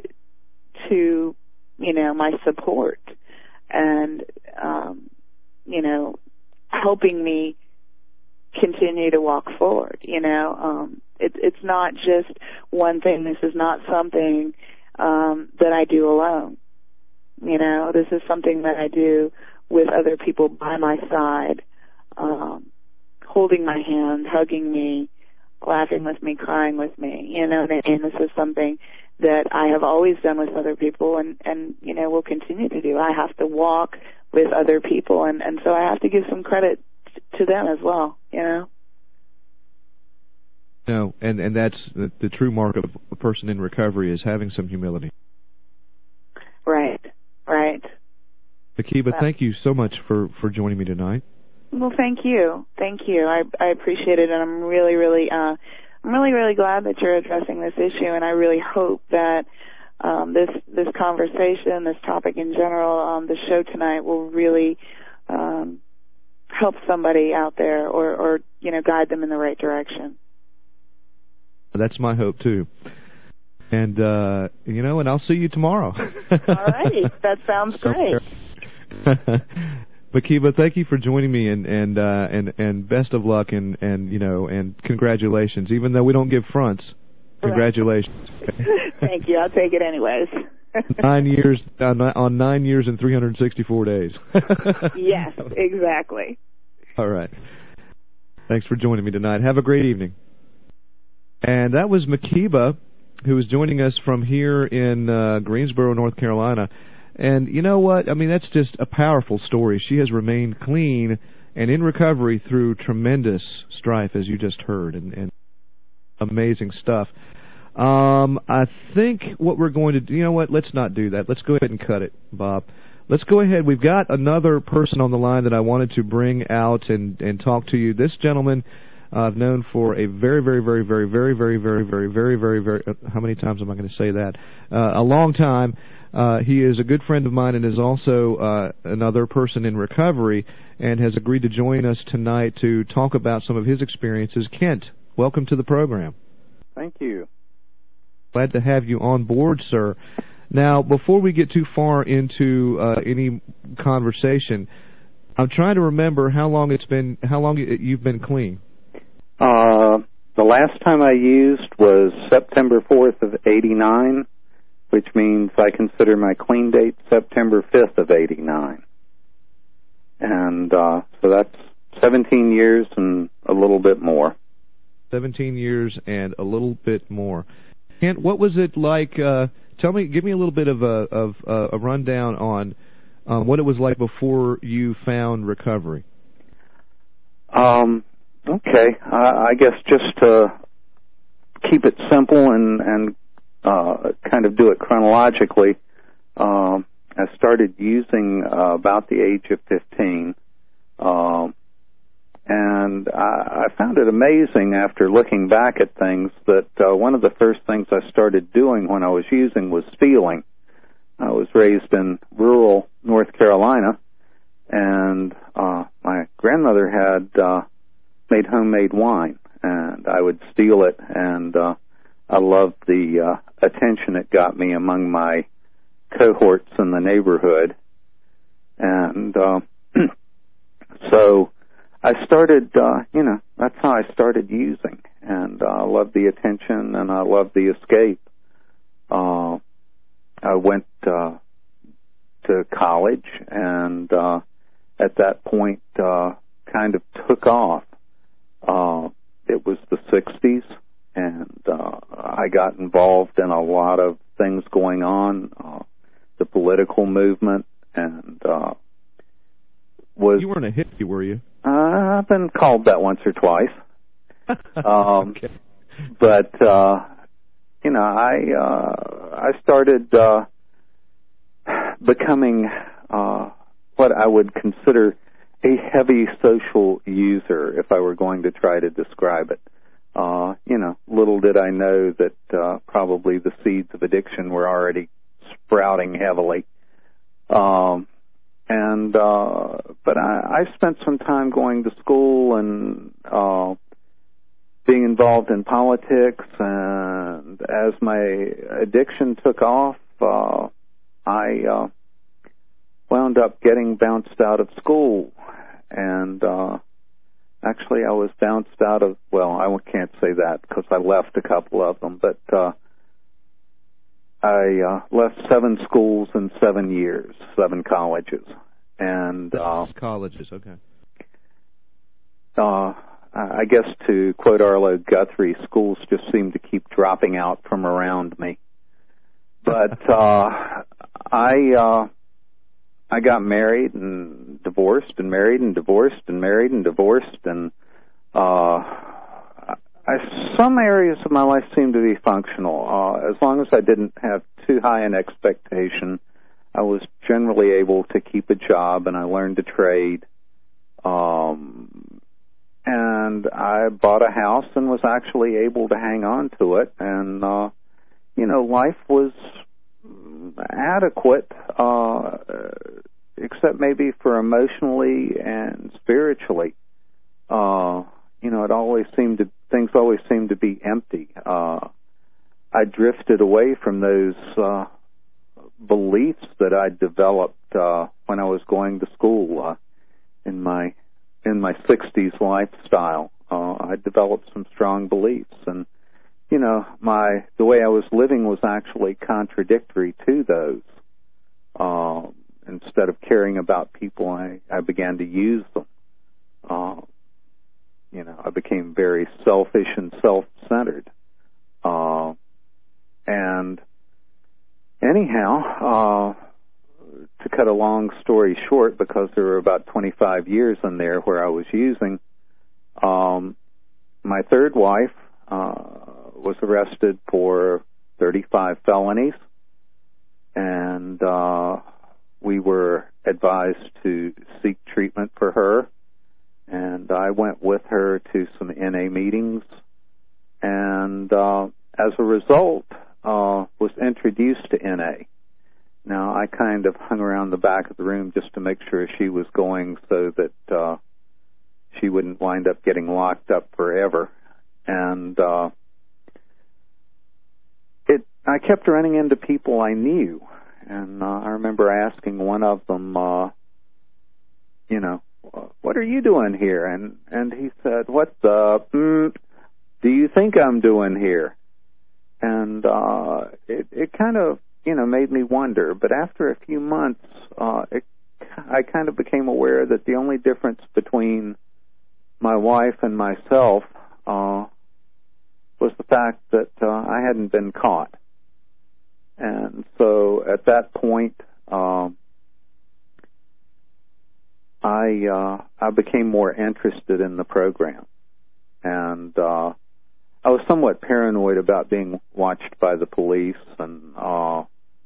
to, you know, my support and, um, you know, helping me continue to walk forward, you know. Um, it, it's not just one thing. This is not something um, that I do alone. You know, this is something that I do with other people by my side, um, holding my hand, hugging me, laughing with me, crying with me, you know, and this is something that I have always done with other people and, and you know, will continue to do. I have to walk with other people, and, and so I have to give some credit to them as well, you know. No, and, and that's the, the true mark of a person in recovery is having some humility. Right, right. Akiba, thank you so much for, for joining me tonight. Well, thank you, thank you. I I appreciate it, and I'm really, really, uh, I'm really, really glad that you're addressing this issue, and I really hope that um, this this conversation, this topic in general, um, the show tonight will really um, help somebody out there, or, or you know, guide them in the right direction. That's my hope too. And uh, you know, and I'll see you tomorrow. All righty, that sounds great. Makiba, thank you for joining me, and and uh, and and best of luck, and, and you know, and congratulations. Even though we don't give fronts, congratulations. Thank you. I'll take it anyways. nine years on, on nine years and three hundred sixty-four days. Yes, exactly. All right. Thanks for joining me tonight. Have a great evening. And that was Makiba, who was joining us from here in uh, Greensboro, North Carolina. And you know what? I mean, that's just a powerful story. She has remained clean and in recovery through tremendous strife, as you just heard, and, and amazing stuff. Um, I think what we're going to do, you know what? Let's not do that. Let's go ahead and cut it, Bob. Let's go ahead. We've got another person on the line that I wanted to bring out and, and talk to you. This gentleman uh, I've known for a very, very, very, very, very, very, very, very, very, very, very, uh, how many times am I going to say that? Uh, a long time. Uh, he is a good friend of mine and is also uh, another person in recovery and has agreed to join us tonight to talk about some of his experiences. Kent, welcome to the program. Thank you. Glad to have you on board, sir. Now, before we get too far into uh, any conversation, I'm trying to remember how long it's been, how long you've been clean. Uh, the last time I used was September fourth of eighty-nine, which means I consider my clean date September fifth of eighty-nine. And uh, so that's seventeen years and a little bit more. seventeen years and a little bit more. Kent, what was it like? Uh, tell me, give me a little bit of a, of uh, a rundown on um, what it was like before you found recovery. Um, okay, I, I guess just to keep it simple and, and uh, kind of do it chronologically, um, I started using uh, about the age of fifteen. Um, And I, I found it amazing after looking back at things that uh, one of the first things I started doing when I was using was stealing. I was raised in rural North Carolina, and uh, my grandmother had uh, made homemade wine, and I would steal it, and uh, I loved the uh, attention it got me among my cohorts in the neighborhood. And uh, so I started, uh, you know, that's how I started using, and uh, I loved the attention, and I loved the escape. Uh, I went uh, to college, and uh, at that point, uh, kind of took off. Uh, it was the sixties, and uh, I got involved in a lot of things going on, uh, the political movement, and uh, was... You weren't a hippie, were you? Uh, I've been called that once or twice. um, okay. But, uh, you know, I uh, I started uh, becoming uh, what I would consider a heavy social user if I were going to try to describe it. Uh, you know, little did I know that uh, probably the seeds of addiction were already sprouting heavily. Um And, uh, but I, I spent some time going to school and, uh, being involved in politics, and as my addiction took off, uh, I, uh, wound up getting bounced out of school, and, uh, actually I was bounced out of, well, I can't say that because I left a couple of them, but, uh, I uh, left seven schools in seven years, seven colleges, and uh, colleges. Okay. Uh, I guess to quote Arlo Guthrie, schools just seem to keep dropping out from around me. But uh, I uh, I got married and divorced, and married and divorced, and married and divorced, and uh, I, some areas of my life seemed to be functional. Uh, as long as I didn't have too high an expectation, I was generally able to keep a job, and I learned to trade. Um, and I bought a house and was actually able to hang on to it. And, uh, you know, life was adequate, uh, except maybe for emotionally and spiritually. Uh, you know, it always seemed to, things always seemed to be empty. Uh, I drifted away from those, uh, beliefs that I developed, uh, when I was going to school, uh, in my, in my sixties lifestyle. Uh, I developed some strong beliefs, and, you know, my, the way I was living was actually contradictory to those. Uh, instead of caring about people, I, I began to use them. Uh, You know, I became very selfish and self-centered. Uh, and anyhow, uh, to cut a long story short, because there were about twenty-five years in there where I was using, um, my third wife uh, was arrested for thirty-five felonies, and uh, we were advised to seek treatment for her. And I went with her to some N A meetings, and uh, as a result, uh, was introduced to N A. Now, I kind of hung around the back of the room just to make sure she was going so that uh, she wouldn't wind up getting locked up forever. And uh, it, I kept running into people I knew, and uh, I remember asking one of them, uh, you know, what are you doing here? And and he said, what the mm, do you think I'm doing here? And uh, it it kind of you know made me wonder. But after a few months, uh, it, I kind of became aware that the only difference between my wife and myself uh, was the fact that uh, I hadn't been caught. And so at that point, um, I uh, I became more interested in the program, and uh, I was somewhat paranoid about being watched by the police, and uh,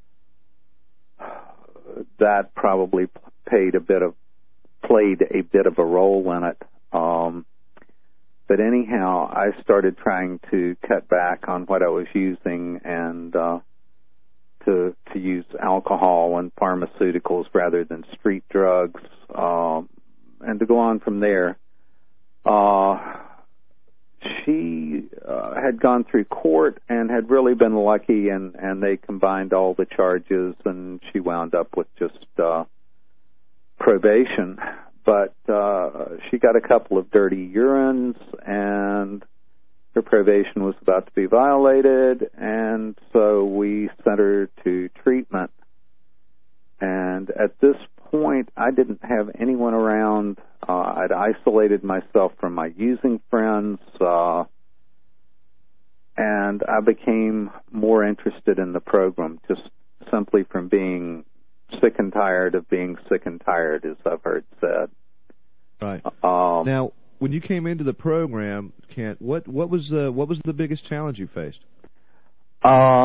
that probably played a bit of played a bit of a role in it. Um, but anyhow, I started trying to cut back on what I was using and uh, to to use alcohol and pharmaceuticals rather than street drugs, um, and to go on from there. Uh, she uh, had gone through court and had really been lucky, and, and they combined all the charges, and she wound up with just uh, probation. But uh, she got a couple of dirty urines, and her probation was about to be violated, and so we sent her to treatment. And at this point, I didn't have anyone around. Uh, I'd isolated myself from my using friends, uh, and I became more interested in the program just simply from being sick and tired of being sick and tired, as I've heard said. Right. Um, now, when you came into the program, Kent, what what was the what was the biggest challenge you faced? Uh,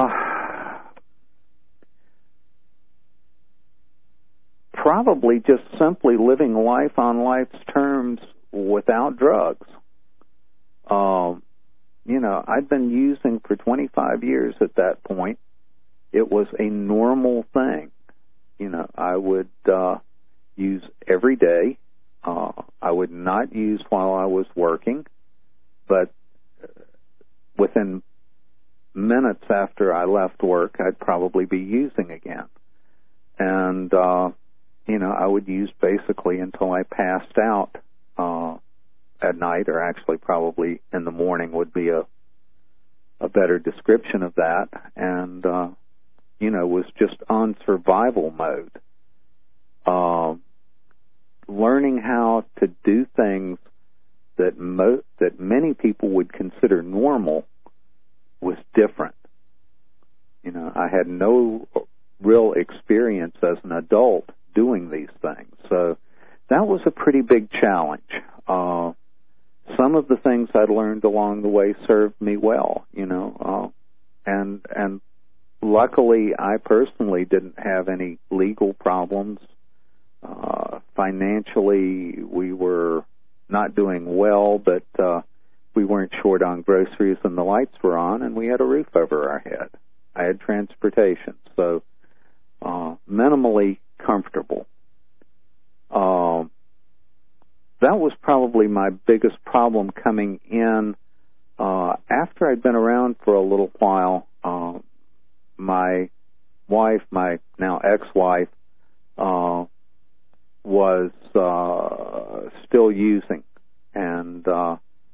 probably just simply living life on life's terms without drugs. Um, you know, I'd been using for twenty-five years at that point. It was a normal thing. You know, I would uh, use every day. Uh, I would not use while I was working, but within minutes after I left work, I'd probably be using again. And, uh, you know, I would use basically until I passed out uh, at night, or actually probably in the morning would be a, a better description of that. And, uh, you know, was just on survival mode. Um, learning how to do things that mo- that many people would consider normal was different. You know, I had no real experience as an adult doing these things, so that was a pretty big challenge. Uh, some of the things I'd learned along the way served me well, you know, uh, and and luckily I personally didn't have any legal problems. Uh, financially, we were not doing well, but uh, we weren't short on groceries, and the lights were on, and we had a roof over our head. I had transportation, so uh, minimally comfortable. Um, that was probably my biggest problem coming in. Uh, after I'd been around for a little while, uh, my wife, my now ex-wife, uh, was uh, still using, and uh,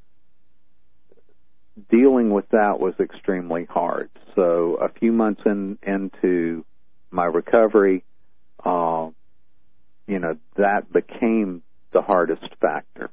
dealing with that was extremely hard. So a few months in, into my recovery, uh, you know, that became the hardest factor.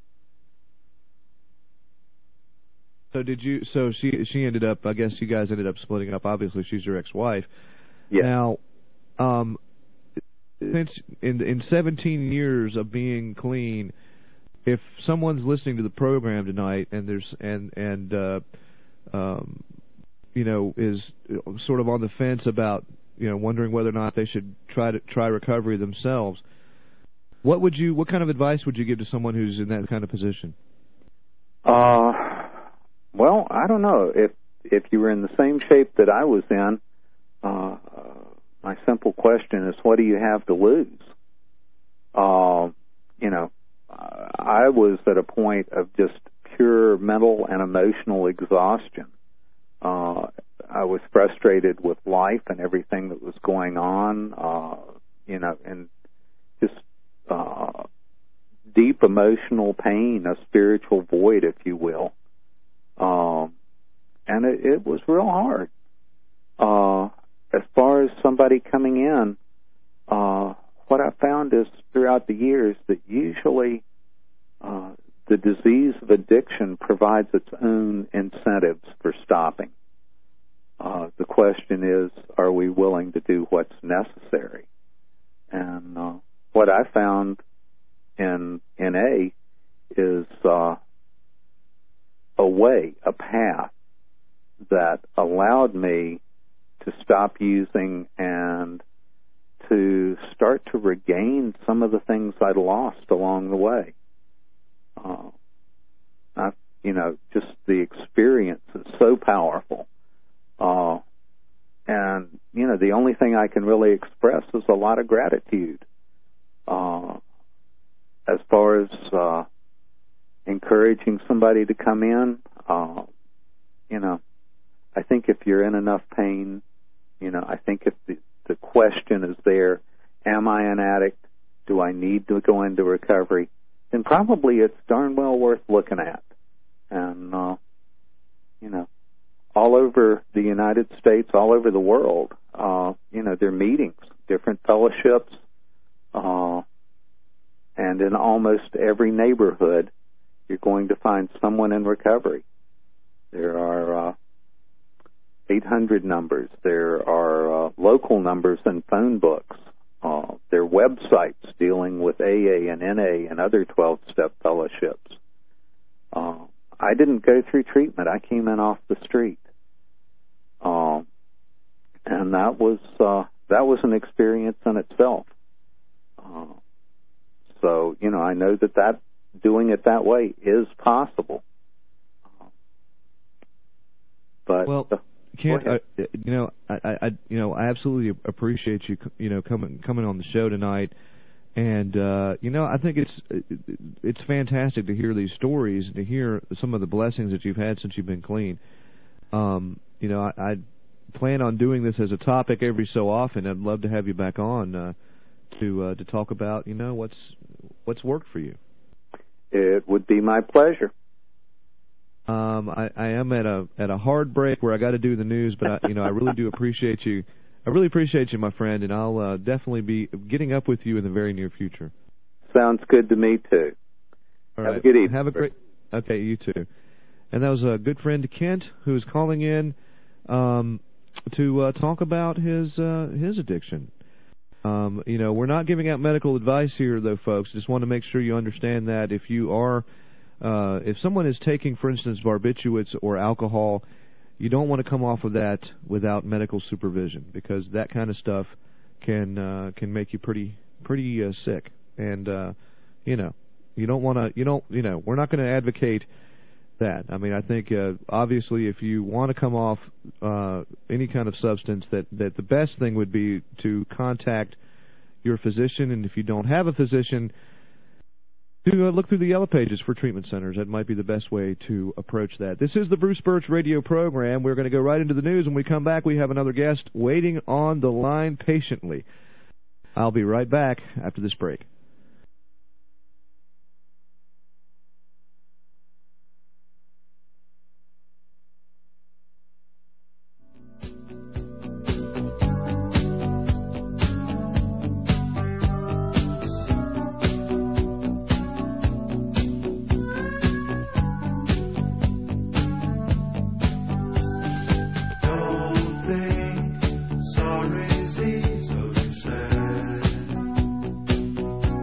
So did you? So she she ended up. I guess you guys ended up splitting up. Obviously, she's your ex-wife. Yeah. Now, um. Since in in seventeen years of being clean, if someone's listening to the program tonight and there's and and uh, um, you know is sort of on the fence about you know wondering whether or not they should try to try recovery themselves, what would you what kind of advice would you give to someone who's in that kind of position? Uh, well, I don't know if if you were in the same shape that I was in. Uh, My simple question is, what do you have to lose? Uh, you know, I was at a point of just pure mental and emotional exhaustion. Uh, I was frustrated with life and everything that was going on, uh, you know, and just uh, deep emotional pain, a spiritual void, if you will. Um, and it, it was real hard. Uh, as far as somebody coming in, uh, what I found is throughout the years that usually uh, the disease of addiction provides its own incentives for stopping. Uh, the question is, are we willing to do what's necessary? And uh, what I found in in A is uh, a way, a path that allowed me to stop using and to start to regain some of the things I'd lost along the way. Uh, I, you know, just the experience is so powerful. Uh, and, you know, the only thing I can really express is a lot of gratitude. Uh, as far as uh, encouraging somebody to come in, uh, you know, I think if you're in enough pain, you know, I think if the, the question is there, am I an addict? Do I need to go into recovery? Then probably it's darn well worth looking at. And, uh, you know, all over the United States, all over the world, uh, you know, there are meetings, different fellowships, uh, and in almost every neighborhood, you're going to find someone in recovery. There are uh, eight hundred numbers. There are uh, local numbers and phone books. Uh, there are websites dealing with A A and N A and other twelve-step fellowships. Uh, I didn't go through treatment. I came in off the street. Uh, and that was uh, that was an experience in itself. Uh, so, you know, I know that, that doing it that way is possible. Uh, but well, uh, Kent, uh, you know, I, I, you know, I absolutely appreciate you, you know, coming coming on the show tonight. And uh, you know, I think it's it's fantastic to hear these stories and to hear some of the blessings that you've had since you've been clean. Um, you know, I, I plan on doing this as a topic every so often. I'd love to have you back on uh, to uh, to talk about, you know, what's what's worked for you. It would be my pleasure. Um, I, I am at a at a hard break where I got to do the news, but I, you know, I really do appreciate you. I really appreciate you, my friend, and I'll uh, definitely be getting up with you in the very near future. Sounds good to me, too. All Have right. a good evening. Have a great... Okay, you too. And that was a good friend, Kent, who is calling in um, to uh, talk about his uh, his addiction. Um, you know, we're not giving out medical advice here, though, folks. Just want to make sure you understand that if you are, uh, if someone is taking, for instance, barbiturates or alcohol, you don't want to come off of that without medical supervision, because that kind of stuff can uh, can make you pretty pretty uh, sick. And uh, you know, you don't want to. You don't. You know, we're not going to advocate that. I mean, I think uh, obviously, if you want to come off uh, any kind of substance, that that the best thing would be to contact your physician. And if you don't have a physician, to uh, look through the Yellow Pages for treatment centers. That might be the best way to approach that. This is the Bruce Birch radio program. We're going to go right into the news. When we come back, we have another guest waiting on the line patiently. I'll be right back after this break. Sorry's easily said.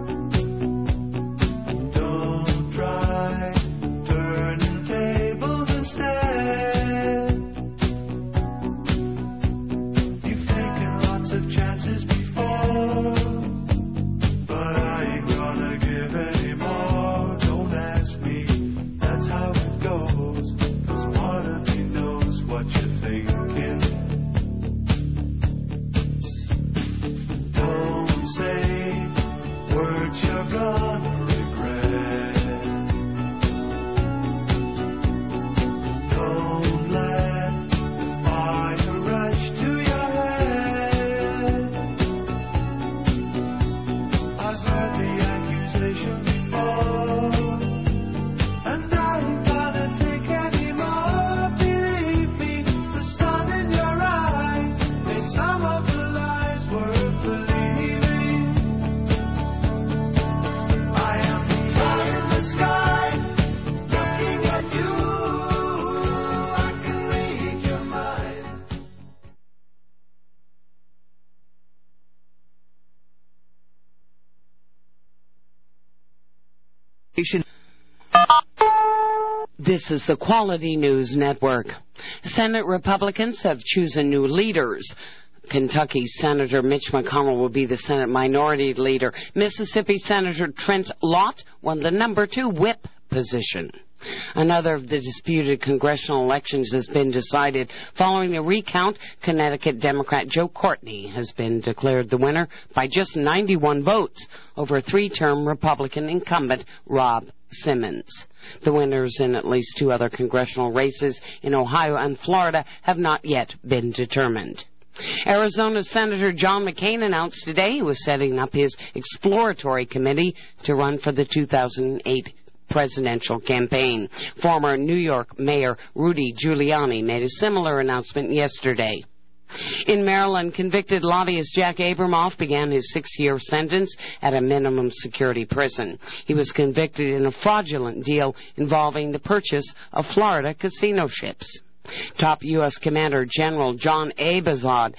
This is the Quality News Network. Senate Republicans have chosen new leaders. Kentucky Senator Mitch McConnell will be the Senate Minority Leader. Mississippi Senator Trent Lott won the number two whip position. Another of the disputed congressional elections has been decided. Following a recount, Connecticut Democrat Joe Courtney has been declared the winner by just ninety-one votes over three-term Republican incumbent Rob Simmons. The winners in at least two other congressional races in Ohio and Florida have not yet been determined. Arizona Senator John McCain announced today he was setting up his exploratory committee to run for the two thousand eight presidential campaign. Former New York Mayor Rudy Giuliani made a similar announcement yesterday. In Maryland, convicted lobbyist Jack Abramoff began his six-year sentence at a minimum security prison. He was convicted in a fraudulent deal involving the purchase of Florida casino ships. Top U S Commander General John Abazad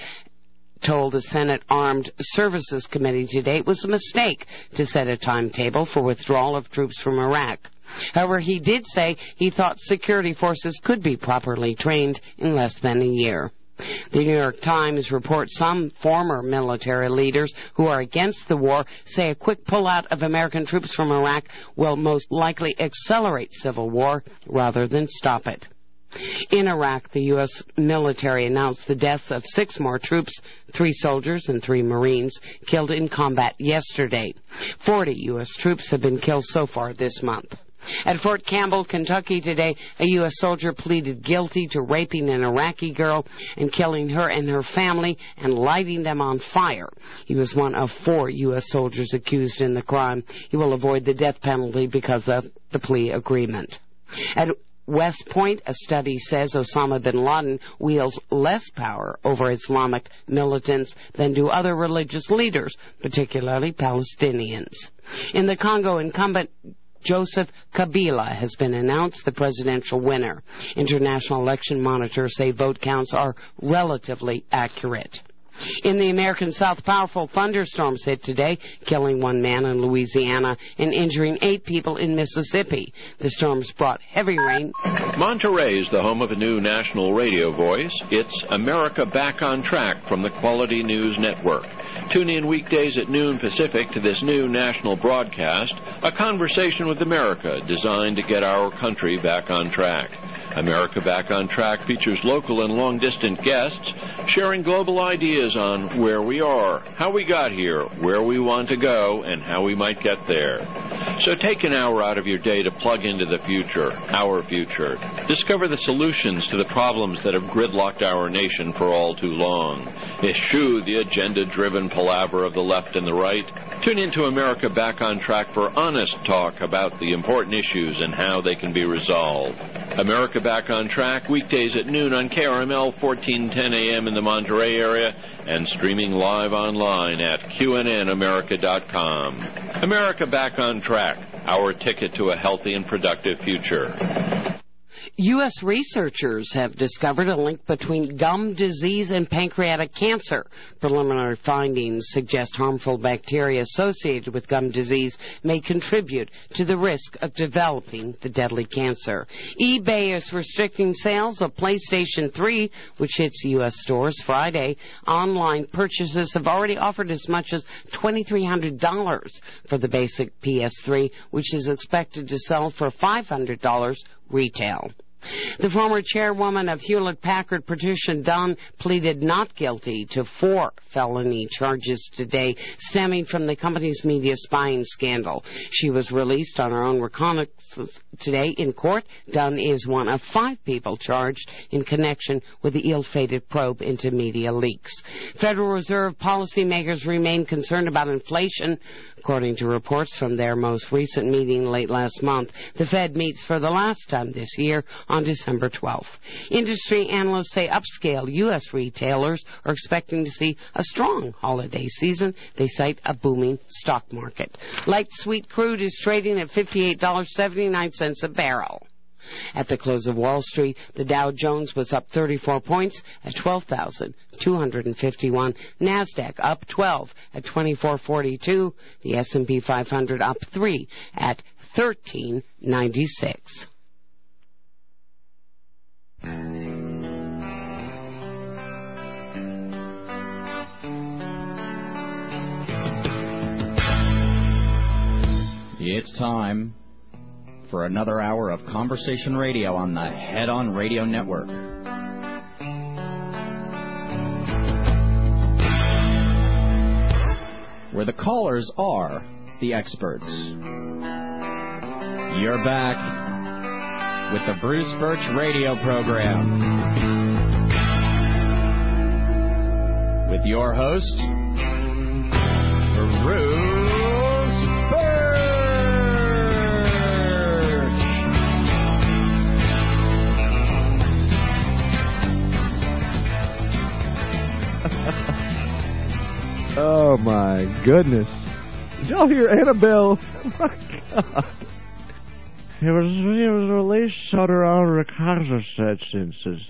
told the Senate Armed Services Committee today it was a mistake to set a timetable for withdrawal of troops from Iraq. However, he did say he thought security forces could be properly trained in less than a year. The New York Times reports some former military leaders who are against the war say a quick pullout of American troops from Iraq will most likely accelerate civil war rather than stop it. In Iraq, the U S military announced the deaths of six more troops, three soldiers and three Marines, killed in combat yesterday. Forty U S troops have been killed so far this month. At Fort Campbell, Kentucky today, a U S soldier pleaded guilty to raping an Iraqi girl and killing her and her family and lighting them on fire. He was one of four U S soldiers accused in the crime. He will avoid the death penalty because of the plea agreement. At West Point, a study says Osama bin Laden wields less power over Islamic militants than do other religious leaders, particularly Palestinians. In the Congo, incumbent Joseph Kabila has been announced the presidential winner. International election monitors say vote counts are relatively accurate. In the American South, powerful thunderstorms hit today, killing one man in Louisiana and injuring eight people in Mississippi. The storms brought heavy rain. Monterey is the home of a new national radio voice. It's America Back on Track from the Quality News Network. Tune in weekdays at noon Pacific to this new national broadcast, a conversation with America designed to get our country back on track. America Back on Track features local and long-distance guests sharing global ideas on where we are, how we got here, where we want to go, and how we might get there. So take an hour out of your day to plug into the future, our future. Discover the solutions to the problems that have gridlocked our nation for all too long. Eschew the agenda-driven palaver of the left and the right. Tune into America Back on Track for honest talk about the important issues and how they can be resolved. America Back on Track, weekdays at noon on K R M L fourteen ten A M in the Monterey area and streaming live online at Q N N America dot com. America Back on Track, our ticket to a healthy and productive future. U S researchers have discovered a link between gum disease and pancreatic cancer. Preliminary findings suggest harmful bacteria associated with gum disease may contribute to the risk of developing the deadly cancer. eBay is restricting sales of PlayStation three, which hits U S stores Friday. Online purchases have already offered as much as two thousand three hundred dollars for the basic P S three, which is expected to sell for five hundred dollars retail. The former chairwoman of Hewlett-Packard, Patricia Dunn, pleaded not guilty to four felony charges today stemming from the company's media spying scandal. She was released on her own reconnaissance today in court. Dunn is one of five people charged in connection with the ill-fated probe into media leaks. Federal Reserve policymakers remain concerned about inflation. According to reports from their most recent meeting late last month, the Fed meets for the last time this year on December twelfth. Industry analysts say upscale U S retailers are expecting to see a strong holiday season. They cite a booming stock market. Light sweet crude is trading at fifty-eight dollars and seventy-nine cents a barrel. At the close of Wall Street, the Dow Jones was up thirty-four points at twelve thousand two hundred fifty-one. NASDAQ up twelve at twenty-four forty-two. The S and P five hundred up three at thirteen ninety-six. It's time for another hour of Conversation Radio on the Head On Radio Network. Where the callers are the experts. You're back with the Bruce Birch Radio Program. With your host, Bruce Oh, my goodness. Did y'all hear Annabelle? Oh, my God. It was, it was released under our consequences.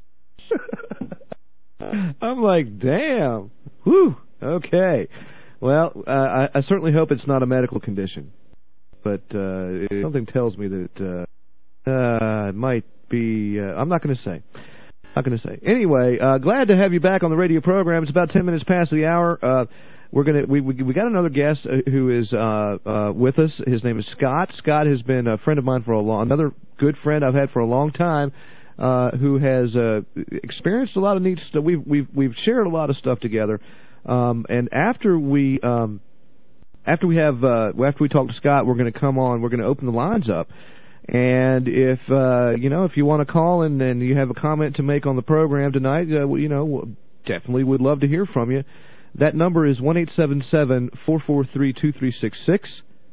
I'm like, damn. Whew. Okay. Well, uh, I, I certainly hope it's not a medical condition. But uh, something tells me that uh, uh, it might be... Uh, I'm not going to say. Not going to say. Anyway, uh, glad to have you back on the radio program. It's about ten minutes past the hour. Uh, we're gonna we, we we got another guest who is uh, uh, with us. His name is Scott. Scott has been a friend of mine for a long, another good friend I've had for a long time, uh, who has uh, experienced a lot of neat stuff. We've we've we've shared a lot of stuff together. Um, and after we um, after we have uh, after we talk to Scott, we're going to come on. We're going to open the lines up. And if uh, you know, if you want to call and and you have a comment to make on the program tonight, uh, you know, definitely would love to hear from you. That number is one eight seven seven, four four three, two three six six,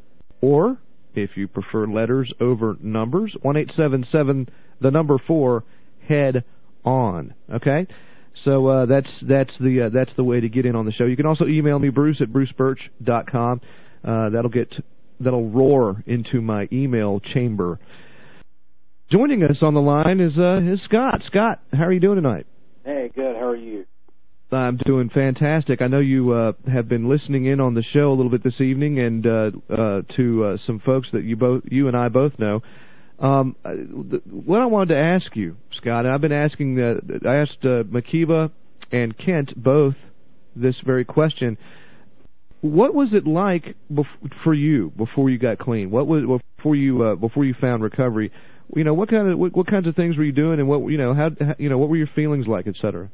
or if you prefer letters over numbers, one eight seven seven, the number four, head on. Okay, so uh, that's that's the uh, that's the way to get in on the show. You can also email me, Bruce at bruce birch dot com. Uh, that'll get. That'll roar into my email chamber. Joining us on the line is uh, is Scott. Scott, how are you doing tonight? Hey, good. How are you? I'm doing fantastic. I know you uh, have been listening in on the show a little bit this evening, and uh, uh, to uh, some folks that you both, you and I both know. Um, what I wanted to ask you, Scott, and I've been asking. Uh, I asked uh, Makiba and Kent both this very question. What was it like bef- for you before you got clean? What was before you uh, before you found recovery? You know, what kind of what, what kinds of things were you doing, and what you know how, how you know what were your feelings like, et cetera?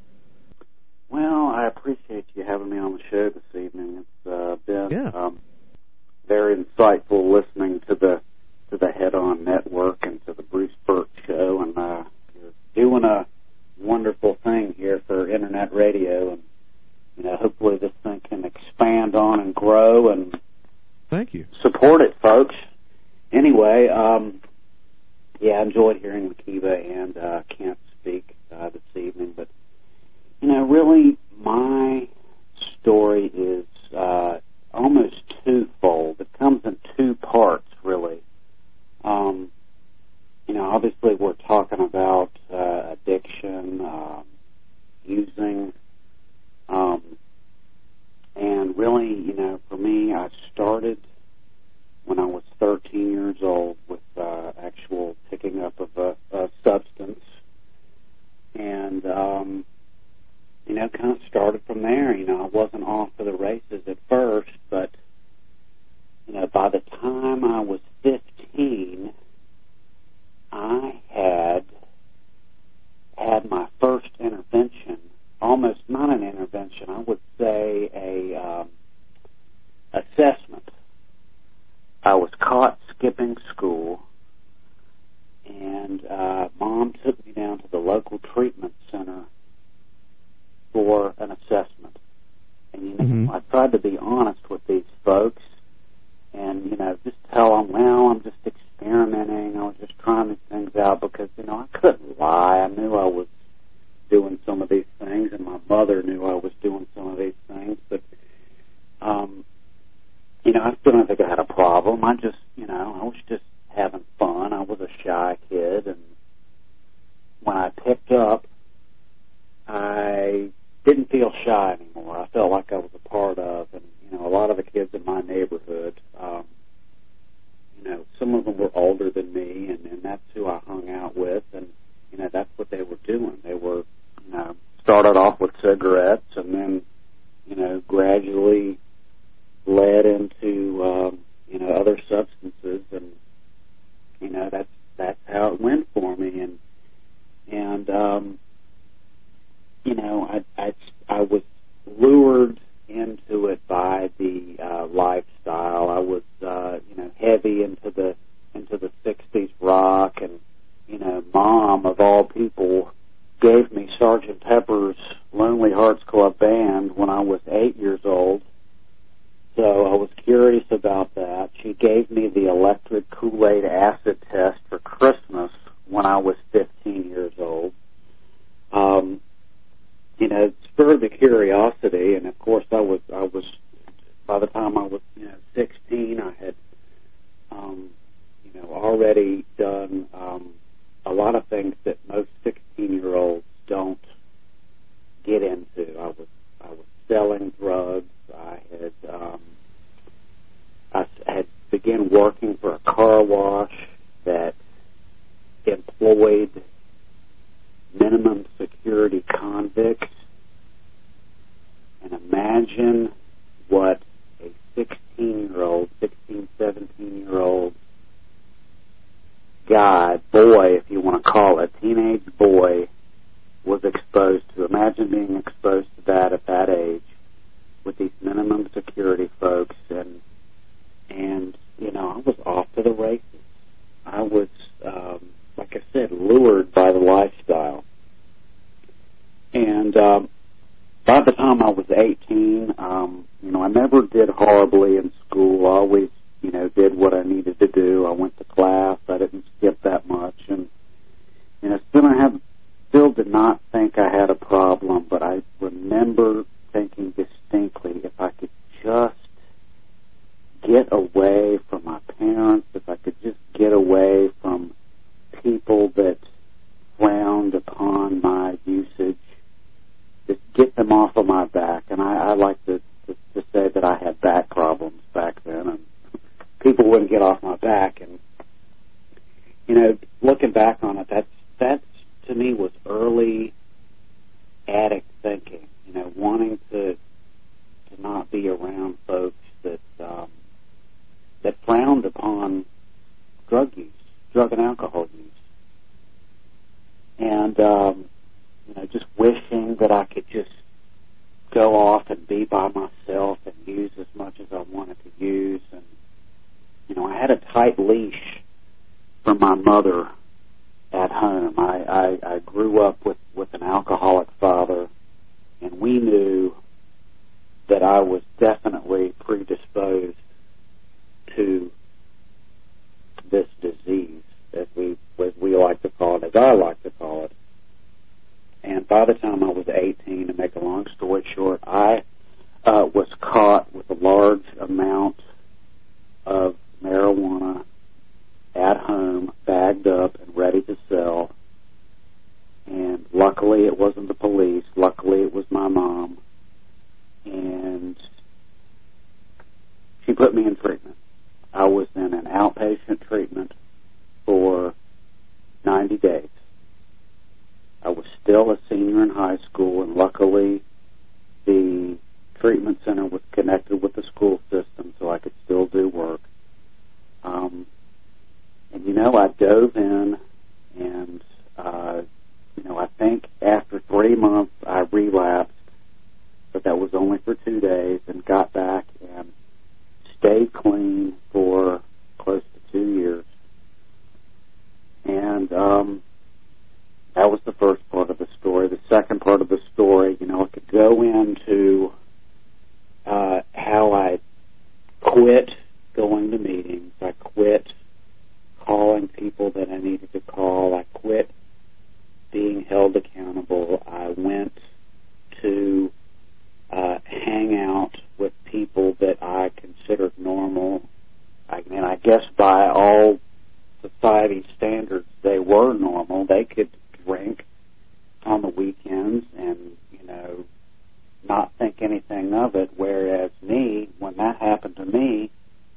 Well, I appreciate you having me on the show this evening. It's uh, been yeah. um, very insightful listening to the to the Head On Network and to the Bruce Birch Show, and uh, you're doing a wonderful thing here for internet radio, and you know, hopefully this thing can expand on and grow and thank you. Support it, folks. Anyway, um, yeah, I enjoyed hearing Makiba and uh, Kent speak uh, this evening, but you know, really, my story is uh, almost twofold. It comes in two parts, really. Um, you know, obviously, we're talking about uh, addiction, um, using. Um, and really, you know, for me, I started when I was thirteen years old with uh, actual picking up of a, a substance. And, um, you know, kind of started from there. You know, I wasn't off to the races at first, but, you know, by the time I was fifteen, I had had my first intervention. Almost not an intervention, I would say a um, assessment. I was caught skipping school, and uh, Mom took me down to the local treatment center for an assessment. And, you know, mm-hmm. I tried to be honest with these folks and, you know, just tell them, well, I'm just experimenting. I was just trying these things out because, you know, I couldn't lie. I knew I was doing some of these things, and my mother knew I was doing some of these things, but, um, you know, I still don't think I had a problem. I just, you know, I was just having fun. I was a shy kid, and when I picked up, I didn't feel shy anymore. I felt like I was a part of, and, you know, a lot of the kids in my neighborhood, um, you know, some of them were started off with cigarettes and then, you know, gradually led into, um, you know, other substances, and, you know, that's, that's how it went for me. And, and, um, you know, I, I, I was lured into it by the, uh, lifestyle. I was, uh, you know, heavy into the, into the sixties rock, and, you know, Mom, of all people, gave me Sergeant Pepper's Lonely Hearts Club Band when I was eight years old. So I was curious about that. She gave me the electric Kool-Aid acid test for Christmas when I was fifteen years old. Um, you know, it spurred the curiosity, and of course I was, I was, by the time I was, you know, sixteen, I had, um, you know, already done, um, a lot of things that most sixteen-year-olds don't get into. I was I was selling drugs. I had um, I had begun working for a car wash that employed minimum security convicts. And imagine what a sixteen-year-old, sixteen, seventeen-year-old guy, boy, if you want to call it, teenage boy, was exposed to. Imagine being exposed to that at that age with these minimum security folks, and, and you know, I was off to the races. I was, um, like I said, lured by the lifestyle. And um, by the time I was eighteen, um, you know, I never did horribly in school. I always, you know, did what I needed to do. I went to class. I didn't skip that much. And, you know, still I have, still did not think I had a problem, but I remember thinking distinctly, if I could just get away from my parents, if I could just get away from people that frowned upon my usage, just get them off of my back. And I, I like to, to, to say that I had back problems back then, and people wouldn't get off my back. And, you know, looking back on it, that's, that to me was early addict thinking, you know, wanting to to not be around folks that um, that frowned upon drug use, drug and alcohol use. And, um, you know, just wishing that I could just go off and be by myself and use as much as I wanted to use. And, you know, I had a tight leash from my mother at home. I, I, I grew up with, with an alcoholic father, and we knew that I was definitely predisposed to this disease, as we, as we like to call it, as I like to call it. And by the time I was eighteen, to make a long story short, I uh, was caught with a large amount of marijuana at home, bagged up and ready to sell. And luckily it wasn't the police. Luckily it was my mom. And she put me in treatment. I was in an outpatient treatment for ninety days. I was still a senior in high school, and luckily the treatment center was connected with the school system, so I could still do work. Um, and, you know, I dove in, and, uh, you know, I think after three months I relapsed, but that was only for two days, and got back and stayed clean for close to two years. And um, that was the first part of the story. The second part of the story, you know, I could go into uh, how I quit going to meetings. I quit calling people that I needed to call. I quit being held accountable. I went to uh, hang out with people that I considered normal. I mean, I guess by all society standards, they were normal. They could drink on the weekends and, you know, not think anything of it, whereas me, when that happened to me,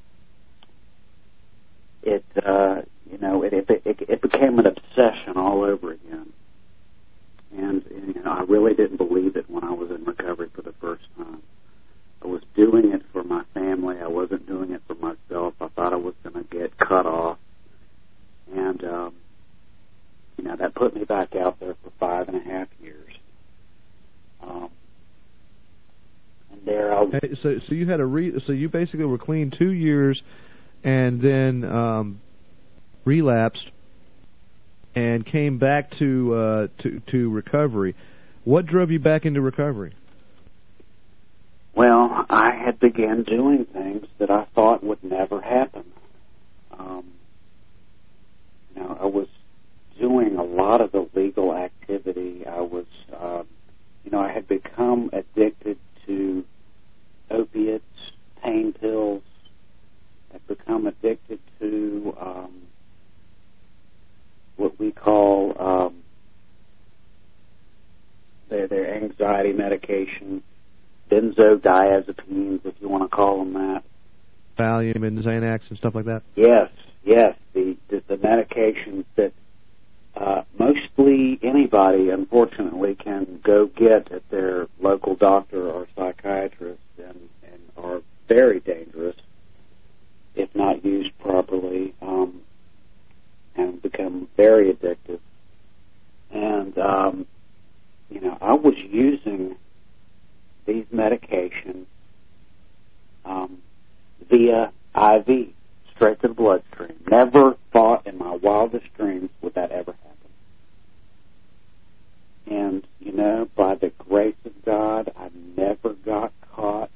it, uh, you know, it, it, it, it became an obsession all over again. And, and you know, I really didn't believe it when I was in recovery for the first time. I was doing it for my family. I wasn't doing it for myself. I thought I was going to get cut off. And, um, you know, that put me back out there for five and a half years. Um, and there I was. Hey, so, so you had a re- so you basically were clean two years, and then um, relapsed, and came back to uh, to to recovery. What drove you back into recovery? Well, I had began doing things that I thought would never happen. Um, you know, I was doing a lot of illegal activity. I was, uh, you know, I had become addicted to opiates, pain pills. I'd become addicted to um, what we call um, their, their anxiety medication. Benzodiazepines, if you want to call them that. Valium and Xanax and stuff like that? Yes, yes. The the, the medications that uh, mostly anybody, unfortunately, can go get at their local doctor or psychiatrist and, and are very dangerous if not used properly, um, and become very addictive. And, um, you know, I was using these medications um, via I V, straight to the bloodstream. Never thought in my wildest dreams would that ever happen. And, you know, by the grace of God, I never got caught.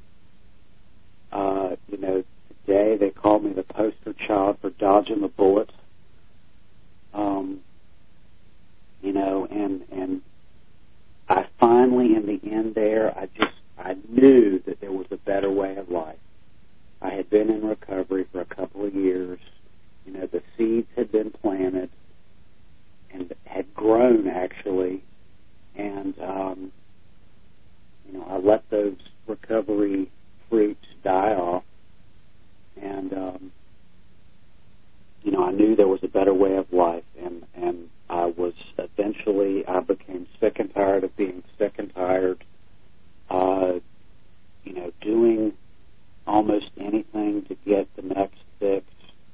Uh, you know, today they call me the poster child for dodging the bullet. Um, you know, and, and I finally, in the end there, I just, I knew that there was a better way of life. I had been in recovery for a couple of years. You know, the seeds had been planted and had grown, actually. And, um, you know, I let those recovery fruits die off. And, um, you know, I knew there was a better way of life. And, and I was eventually, I became sick and tired of being sick and tired, uh, you know, doing almost anything to get the next fix.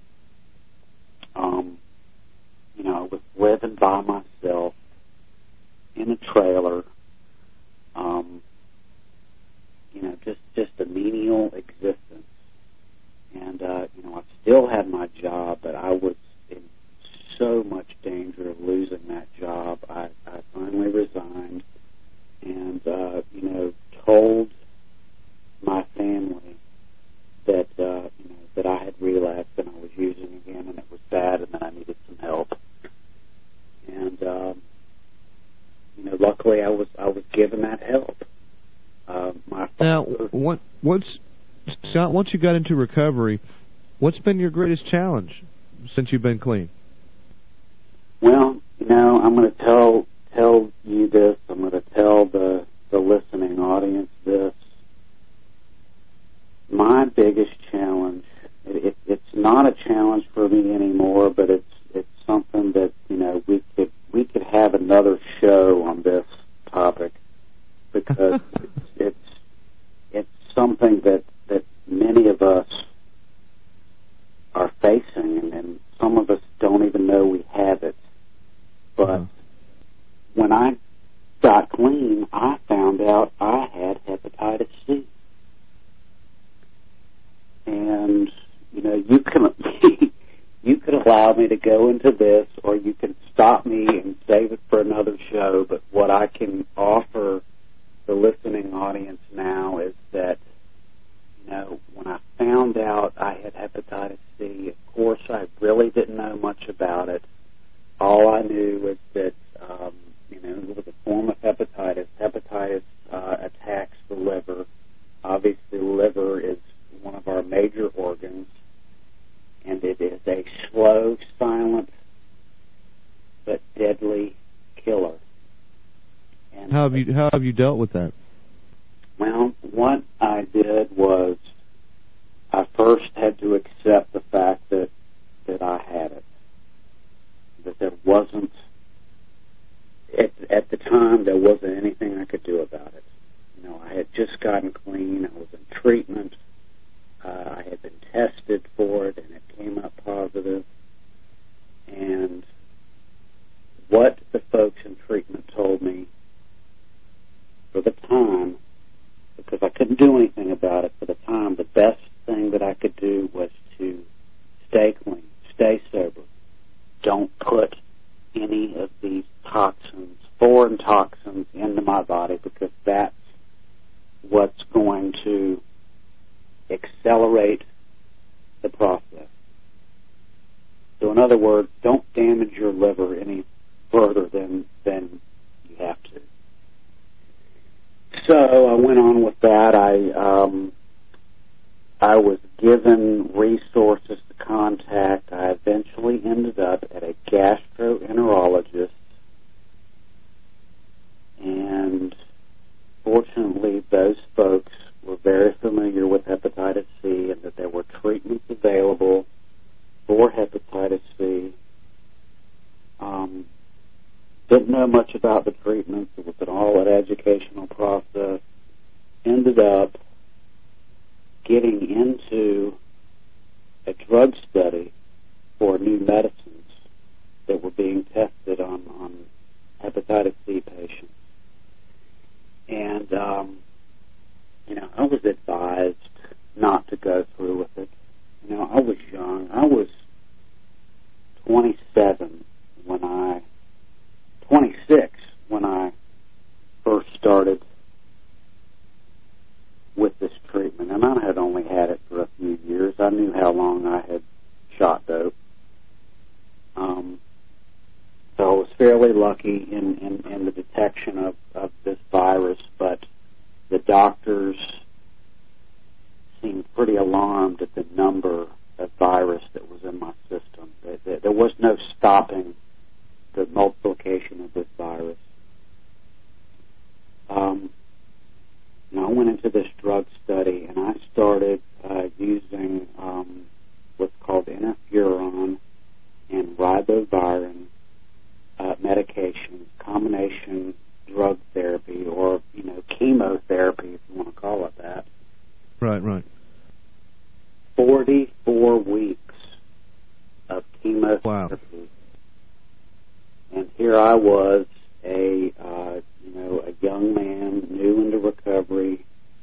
Um, you know, I was living by myself in a trailer, um, you know, just, just a menial existence. And, uh, you know, I still had my job, but I was in so much danger of losing that job. I, I finally resigned and, uh, you know, told my family that, uh, you know, that I had relapsed and I was using again and it was bad and that I needed some help. And, um, you know, luckily I was, I was given that help. Uh, my now, what, once, Scott, once you got into recovery, what's been your greatest challenge since you've been clean? Well, you know, I'm going to tell tell you this. I'm going to tell the the listening audience this. My biggest challenge, it, it, it's not a challenge for me anymore, but it's it's something that, you know, we could we could have another show on this topic because it's, it's it's something that that many of us are facing, and, and some of us don't even know we have it. But mm-hmm. when I got clean, I found out I had hepatitis C. And, you know, you can you could allow me to go into this, or you can stop me and save it for another show. But what I can offer the listening audience now is that, you know, when I found out I had hepatitis C, of course, I really didn't know much about it. All I knew was that, um, you know, it was a form of hepatitis. Hepatitis uh, attacks the liver. Obviously, the liver is one of our major organs, and it is a slow, silent, but deadly killer. And how have you how have you dealt with that? Well, what I did was I first had to accept the fact that that I had it. That there wasn't, at, at the time, there wasn't for it, and it came up positive. And what the folks in treatment told me for the time, because I couldn't do anything about it for the time, the best thing that I could do was to stay clean, stay sober. Don't put any of these toxins, foreign toxins, into my body, because that's what's going to accelerate the process. So in other words, don't damage your liver any further than than you have to. So I went on with that. I um, I was given resources to contact. I eventually ended up at a gastroenterologist, and fortunately those folks were very familiar with hepatitis C and that there were treatments available for hepatitis C. Um, didn't know much about the treatments. It was an all-out educational process. Ended up getting into a drug study for new medicines that were being tested on, on hepatitis C patients. And, um, you know, I was advised not to go through with it. You know, I was young. I was twenty-seven when I, twenty-six when I first started with this treatment. And I had only had it for a few years. I knew how long I had shot dope. Um, so I was fairly lucky in, in, in the detection of, of this virus, but the doctors seemed pretty alarmed at the number of virus that was in my system. There, there was no stopping the multiplication of this virus. Um, and I went into this drug study, and I started uh, using um, what's called interferon and ribavirin uh, medications, combination drug therapy, or, you know, chemotherapy, if you want to call it that. Right, right. forty-four weeks of chemotherapy. Wow. And here I was, a uh, you know, a young man, new into recovery,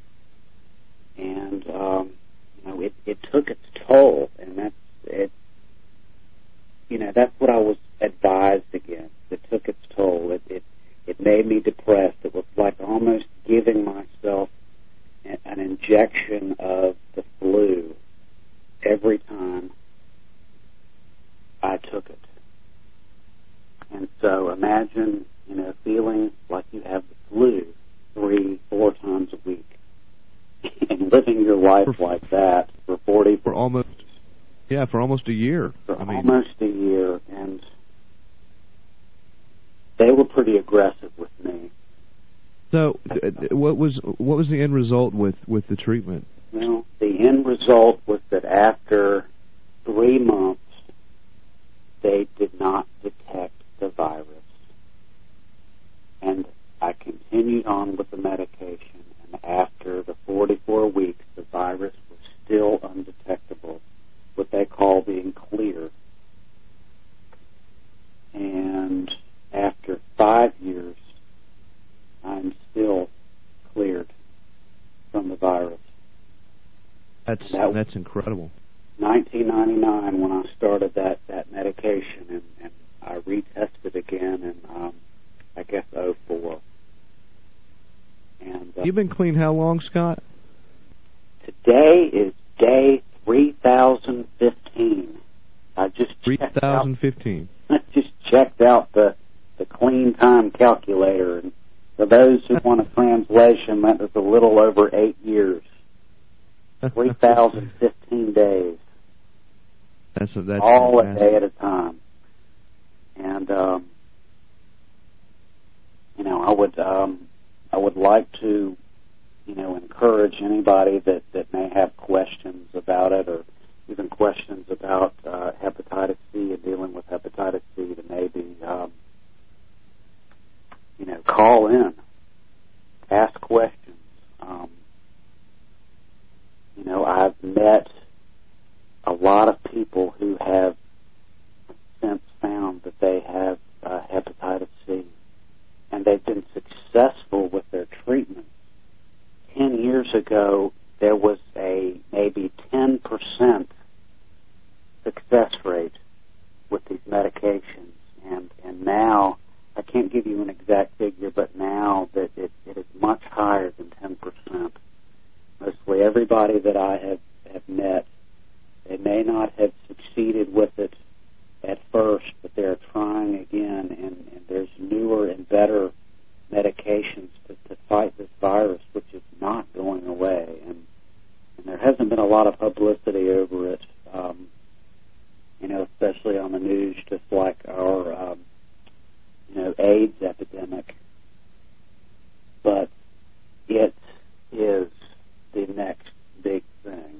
and um, you know, it, it took its toll, and that's it. You know, that's what I was advised against. It took its toll. It it, it made me depressed. It was like almost giving myself an injection of the flu every time I took it. And so imagine, you know, feeling like you have the flu three, four times a week and living your life for, like that for forty for almost yeah, for almost a year. For I mean, almost a year, and they were pretty aggressive with me. So, what was what was the end result with, with the treatment? Well, the end result was that after three months, they did not detect the virus. And I continued on with the medication, and after the forty-four weeks, the virus was still undetectable, what they call being clear. And after five years, I'm still cleared from the virus. That's that that's incredible. nineteen ninety-nine when I started that, that medication, and, and I retested again in, um, I guess, oh four. And uh, You've been clean how long, Scott? Today is day three thousand fifteen. I just three thousand fifteen. I just checked out the, the clean time calculator, and for those who want a translation, that was a little over eight years. three thousand fifteen days. That's, a, that's all fantastic. a day at a time. And, um, you know, I would um, I would like to, you know, encourage anybody that, that may have questions about it, or even questions about uh, hepatitis C and dealing with hepatitis C, to maybe, um, you know, call in, ask questions. Um, you know, I've met a lot lot of people who have since found that they have uh, hepatitis C, and they've been successful with their treatment. Ten years ago, there was a maybe ten percent success rate with these medications, and, and now, I can't give you an exact figure, but now that it, it is much higher than ten percent. Mostly everybody that I have, have met, they may not have succeeded with it at first, but they're trying again, and, and there's newer and better medications to, to fight this virus, which is not going away, and, and there hasn't been a lot of publicity over it, um, you know, especially on the news, just like our, um, you know, AIDS epidemic, but it is the next big thing.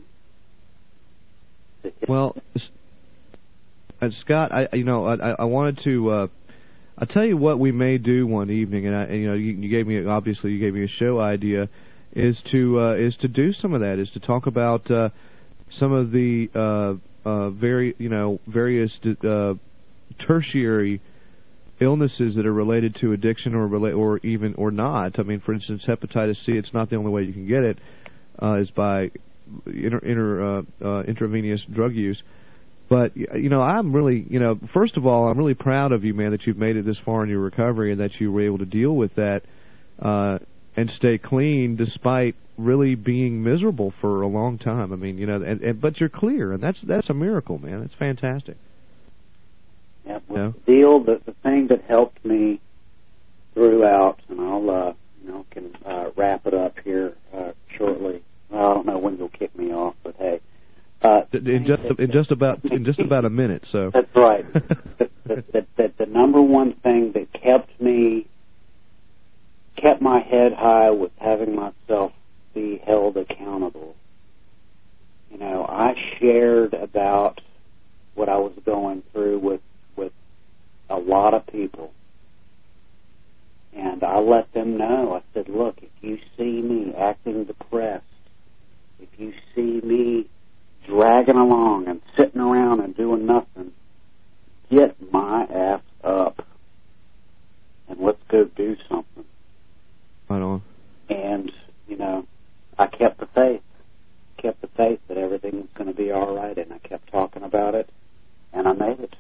Well, uh, Scott, I you know I, I wanted to uh, I'll tell you what we may do one evening, and, I, and you know you, you gave me obviously you gave me a show idea, is to uh, is to do some of that, is to talk about uh, some of the uh, uh, very you know various uh, tertiary illnesses that are related to addiction or relate or even or not. I mean, for instance, hepatitis C. It's not the only way you can get it uh, is by inter, inter uh, uh, intravenous drug use. But, you know, I'm really, you know, first of all, I'm really proud of you, man, that you've made it this far in your recovery and that you were able to deal with that uh, and stay clean despite really being miserable for a long time. I mean, you know, and, and but you're clear, and that's that's a miracle, man. It's fantastic. Yeah, well, the deal, the, the thing that helped me throughout, and I'll, uh, you know, can uh, wrap it up here uh, shortly. Well, I don't know when you'll kick me off, but hey. Uh, in just in just about in just about a minute, so that's right. the, the, the, the, the number one thing that kept me kept my head high was having myself be held accountable. You know, I shared about what I was going through with with a lot of people, and I let them know. I said, "Look, if you see me acting depressed, if you see me dragging along and sitting around and doing nothing, get my ass up and let's go do something." Right on. And, you know, I kept the faith. Kept the faith that everything was going to be all right, and I kept talking about it, and I made it.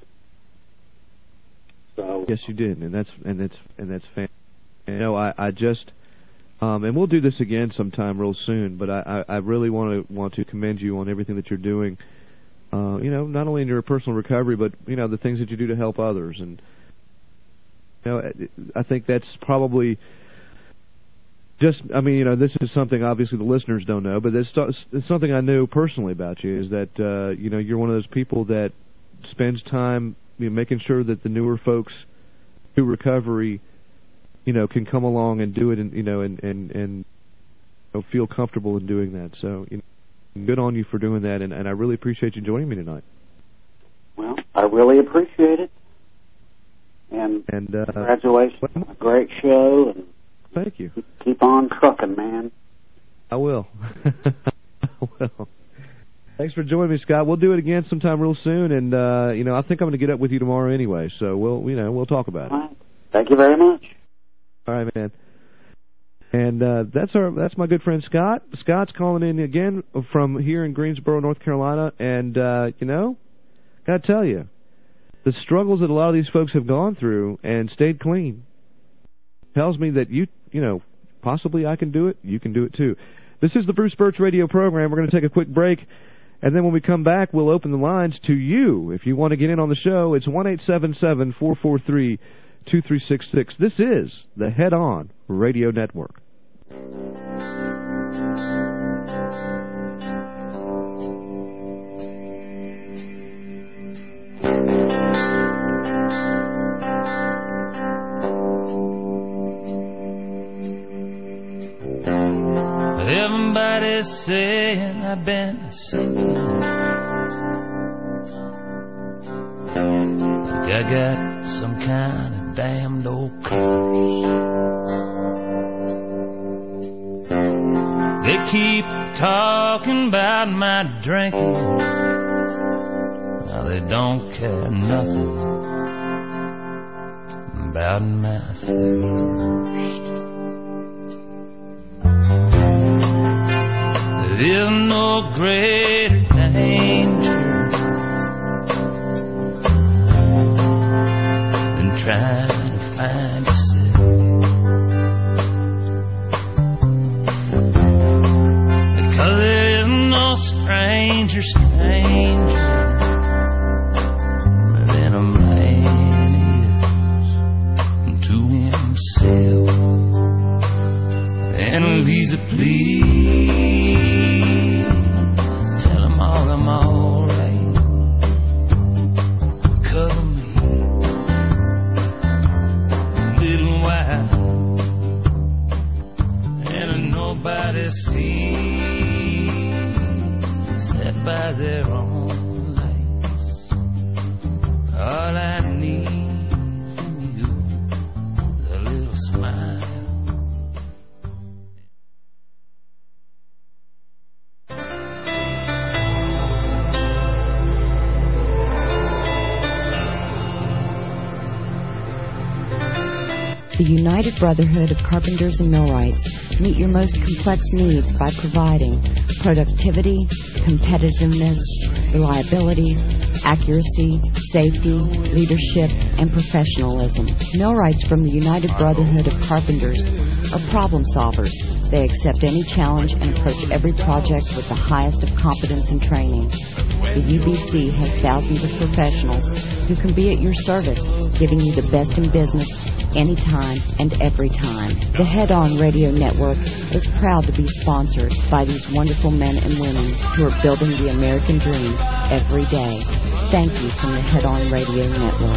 So yes, you did, and that's and that's and that's fantastic. You know, I I just. Um, and we'll do this again sometime real soon. But I, I, I really want to want to commend you on everything that you're doing. Uh, you know, not only in your personal recovery, but you know the things that you do to help others. And you know, I think that's probably just. I mean, you know, this is something obviously the listeners don't know, but it's, it's something I knew personally about you. Is that uh, you know you're one of those people that spends time you know, making sure that the newer folks through recovery, you know, can come along and do it, and you know, and and and you know, feel comfortable in doing that. So, you know, good on you for doing that, and, and I really appreciate you joining me tonight. Well, I really appreciate it, and, and uh, congratulations on a great show. And thank you. Keep, keep on trucking, man. I will. I will. Thanks for joining me, Scott. We'll do it again sometime real soon, and uh, you know, I think I'm going to get up with you tomorrow anyway. So we'll, you know, we'll talk about All it. right. Thank you very much. All right, man. And uh, that's our that's my good friend Scott. Scott's calling in again from here in Greensboro, North Carolina. And, uh, you know, got to tell you, the struggles that a lot of these folks have gone through and stayed clean tells me that, you you know, possibly I can do it. You can do it, too. This is the Bruce Birch Radio program. We're going to take a quick break. And then when we come back, we'll open the lines to you. If you want to get in on the show, it's one eight seven seven, four four three, two three six six. This is the Head On Radio Network. Everybody's saying I've been sinking. I got some kind of damned old curse. They keep talking about my drinking, Now they don't care nothing about my thirst. There is no greater danger than trying to find yourself. Because there is no stranger, stranger than a man is to himself. And Lisa, please tell him all I'm alright. Cover me a little while, and nobody sees except by their own lights. All I need from you is a little smile. The United Brotherhood of Carpenters and Millwrights meet your most complex needs by providing productivity, competitiveness, reliability, accuracy, safety, leadership, and professionalism. Millwrights from the United Brotherhood of Carpenters are problem solvers. They accept any challenge and approach every project with the highest of competence and training. The U B C has thousands of professionals who can be at your service, giving you the best in business anytime and every time. The Head On Radio Network is proud to be sponsored by these wonderful men and women who are building the American dream every day. Thank you from the Head On Radio Network.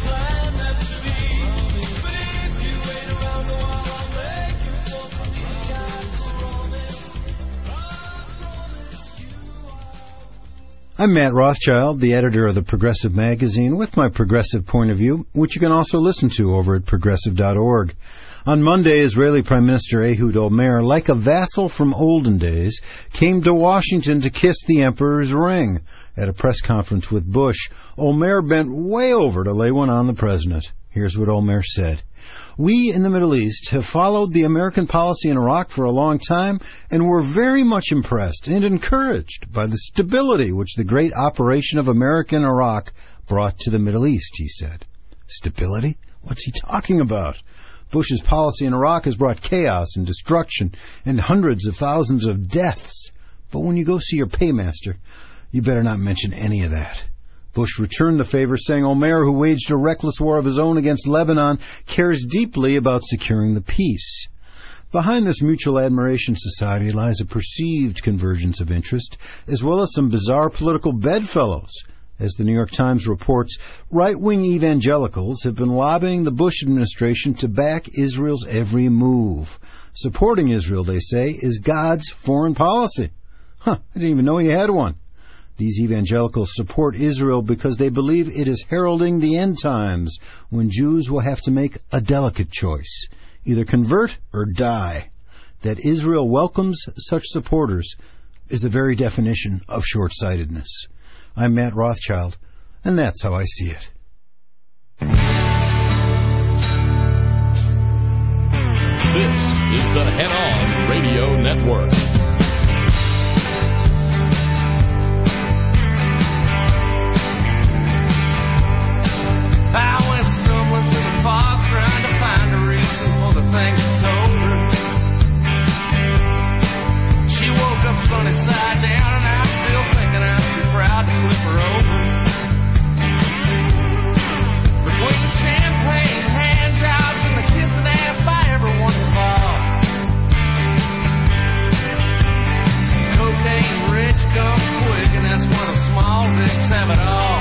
I'm Matt Rothschild, the editor of the Progressive Magazine, with my progressive point of view, which you can also listen to over at progressive dot org. On Monday, Israeli Prime Minister Ehud Olmert, like a vassal from olden days, came to Washington to kiss the emperor's ring. At a press conference with Bush, Olmert bent way over to lay one on the president. Here's what Olmert said. We in the Middle East have followed the American policy in Iraq for a long time, and were very much impressed and encouraged by the stability which the great operation of America in Iraq brought to the Middle East, he said. Stability? What's he talking about? Bush's policy in Iraq has brought chaos and destruction and hundreds of thousands of deaths. But when you go see your paymaster, you better not mention any of that. Bush returned the favor, saying Olmert, who waged a reckless war of his own against Lebanon, cares deeply about securing the peace. Behind this mutual admiration society lies a perceived convergence of interest, as well as some bizarre political bedfellows. As the New York Times reports, right-wing evangelicals have been lobbying the Bush administration to back Israel's every move. Supporting Israel, they say, is God's foreign policy. Huh, I didn't even know he had one. These evangelicals support Israel because they believe it is heralding the end times, when Jews will have to make a delicate choice, either convert or die. That Israel welcomes such supporters is the very definition of short-sightedness. I'm Matt Rothschild, and that's how I see it. This is the Head On Radio Network. I went stumbling through the fog, trying to find a reason for the things I told her. She woke up sunny side down, and I'm still thinking I'm too proud to flip her over. Between the champagne hand jobs and the kissing ass by everyone involved, cocaine rich comes quick, and that's when the small dicks have it all.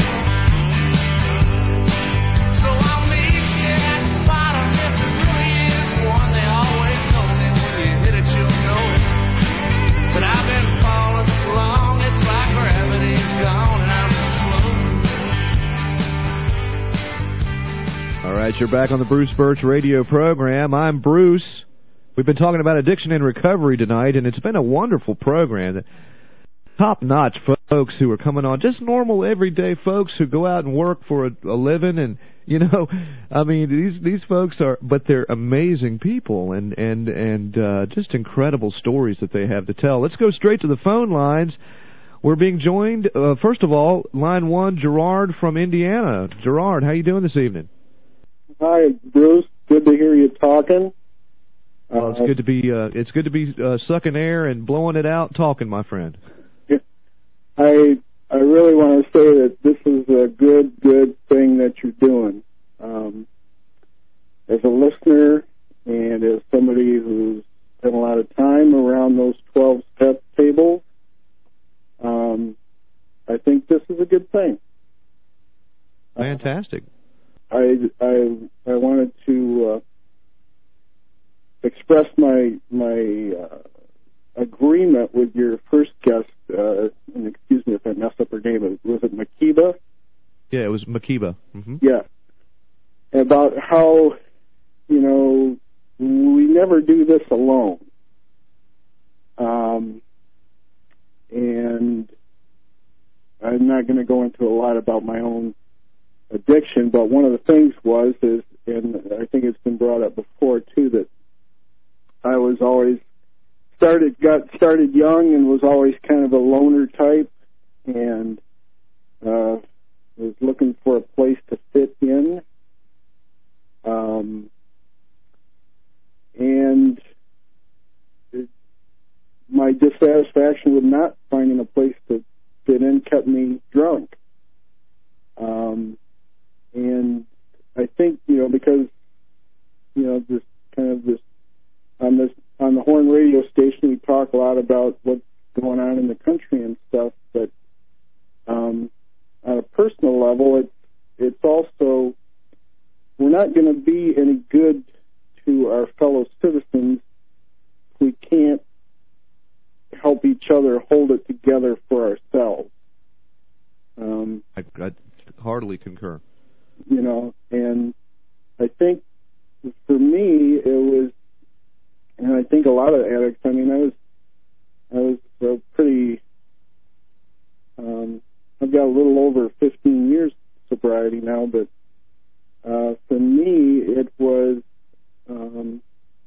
All right, you're back on the Bruce Birch radio program. I'm Bruce. We've been talking about addiction and recovery tonight, and it's been a wonderful program. Top-notch, folks. folks who are coming on, just normal, everyday folks who go out and work for a, a living, and you know, I mean, these these folks are, but they're amazing people, and and and uh, just incredible stories that they have to tell. Let's go straight to the phone lines. We're being joined, uh, first of all, line one, Gerard from Indiana. Gerard, how you doing this evening? Hi, Bruce. Good to hear you talking. Well, it's good to be uh, it's good to be uh, sucking air and blowing it out, talking, my friend. I I really want to say that this is a good good thing that you're doing. Um, as a listener and as somebody who's spent a lot of time around those twelve-step tables, um, I think this is a good thing. Fantastic. Uh, I I I wanted to uh, express my my. Uh, agreement with your first guest, uh, and excuse me if I messed up her name, was it Makiba? Yeah, it was Makiba. Mm-hmm. Yeah. About how, you know, we never do this alone. Um, and I'm not going to go into a lot about my own addiction, but one of the things was, is, and I think it's been brought up before too, that I was always Started got started young and was always kind of a loner type, and uh, was looking for a place to fit in. Um, and it, my dissatisfaction with not finding a place to fit in kept me drunk. Um, and I think, you know, because, you know, this kind of this on this on the Horn radio station, we talk a lot about what's going on in the country and stuff, but um, on a personal level, it's it's also, we're not going to be any good to our fellow citizens if we can't help each other hold it together for ourselves. Um, I, I heartily concur. You know, and I think for me, it was, and I think a lot of addicts, I mean, I was, I was uh, pretty, um, I've got a little over fifteen years sobriety now, but uh, for me, it was, um,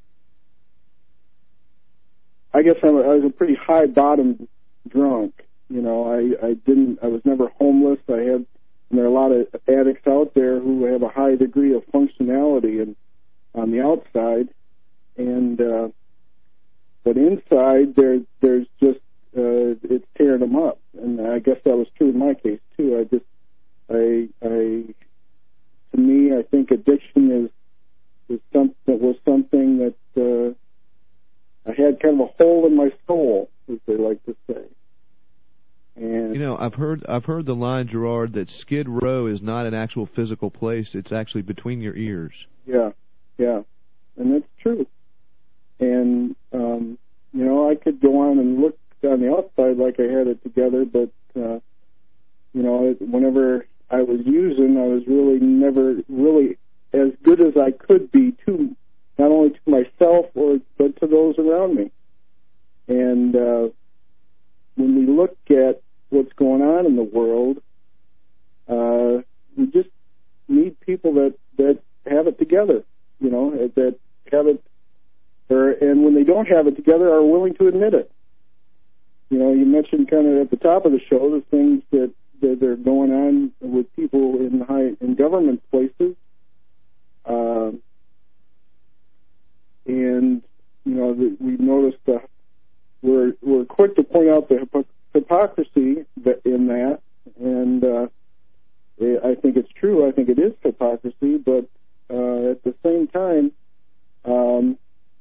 I guess I'm a, I was a pretty high bottom drunk. You know, I, I didn't, I was never homeless. I had, and there are a lot of addicts out there who have a high degree of functionality and on the outside. And uh, but inside, there there's just uh, it's tearing them up, and I guess that was true in my case too. I just I I to me, I think addiction is is something that was something that uh, I had kind of a hole in my soul, as they like to say. And you know, I've heard I've heard the line, Gerard, that Skid Row is not an actual physical place; it's actually between your ears. Yeah, yeah, and that's true. And, um, you know, I could go on and look on the outside like I had it together, but, uh, you know, whenever I was using, I was really never really as good as I could be to, not only to myself, or but to those around me. And uh, when we look at what's going on in the world, uh, we just need people that, that have it together, you know, that have it, Or, and when they don't have it together, are willing to admit it. You know, you mentioned kind of at the top of the show the things that, that are going on with people in high in government places, uh, and you know the, we've noticed that we're we're quick to point out the hypo- hypocrisy that, in that, and uh, I think it's true. I think it is hypocrisy, but uh, at the same time. Um,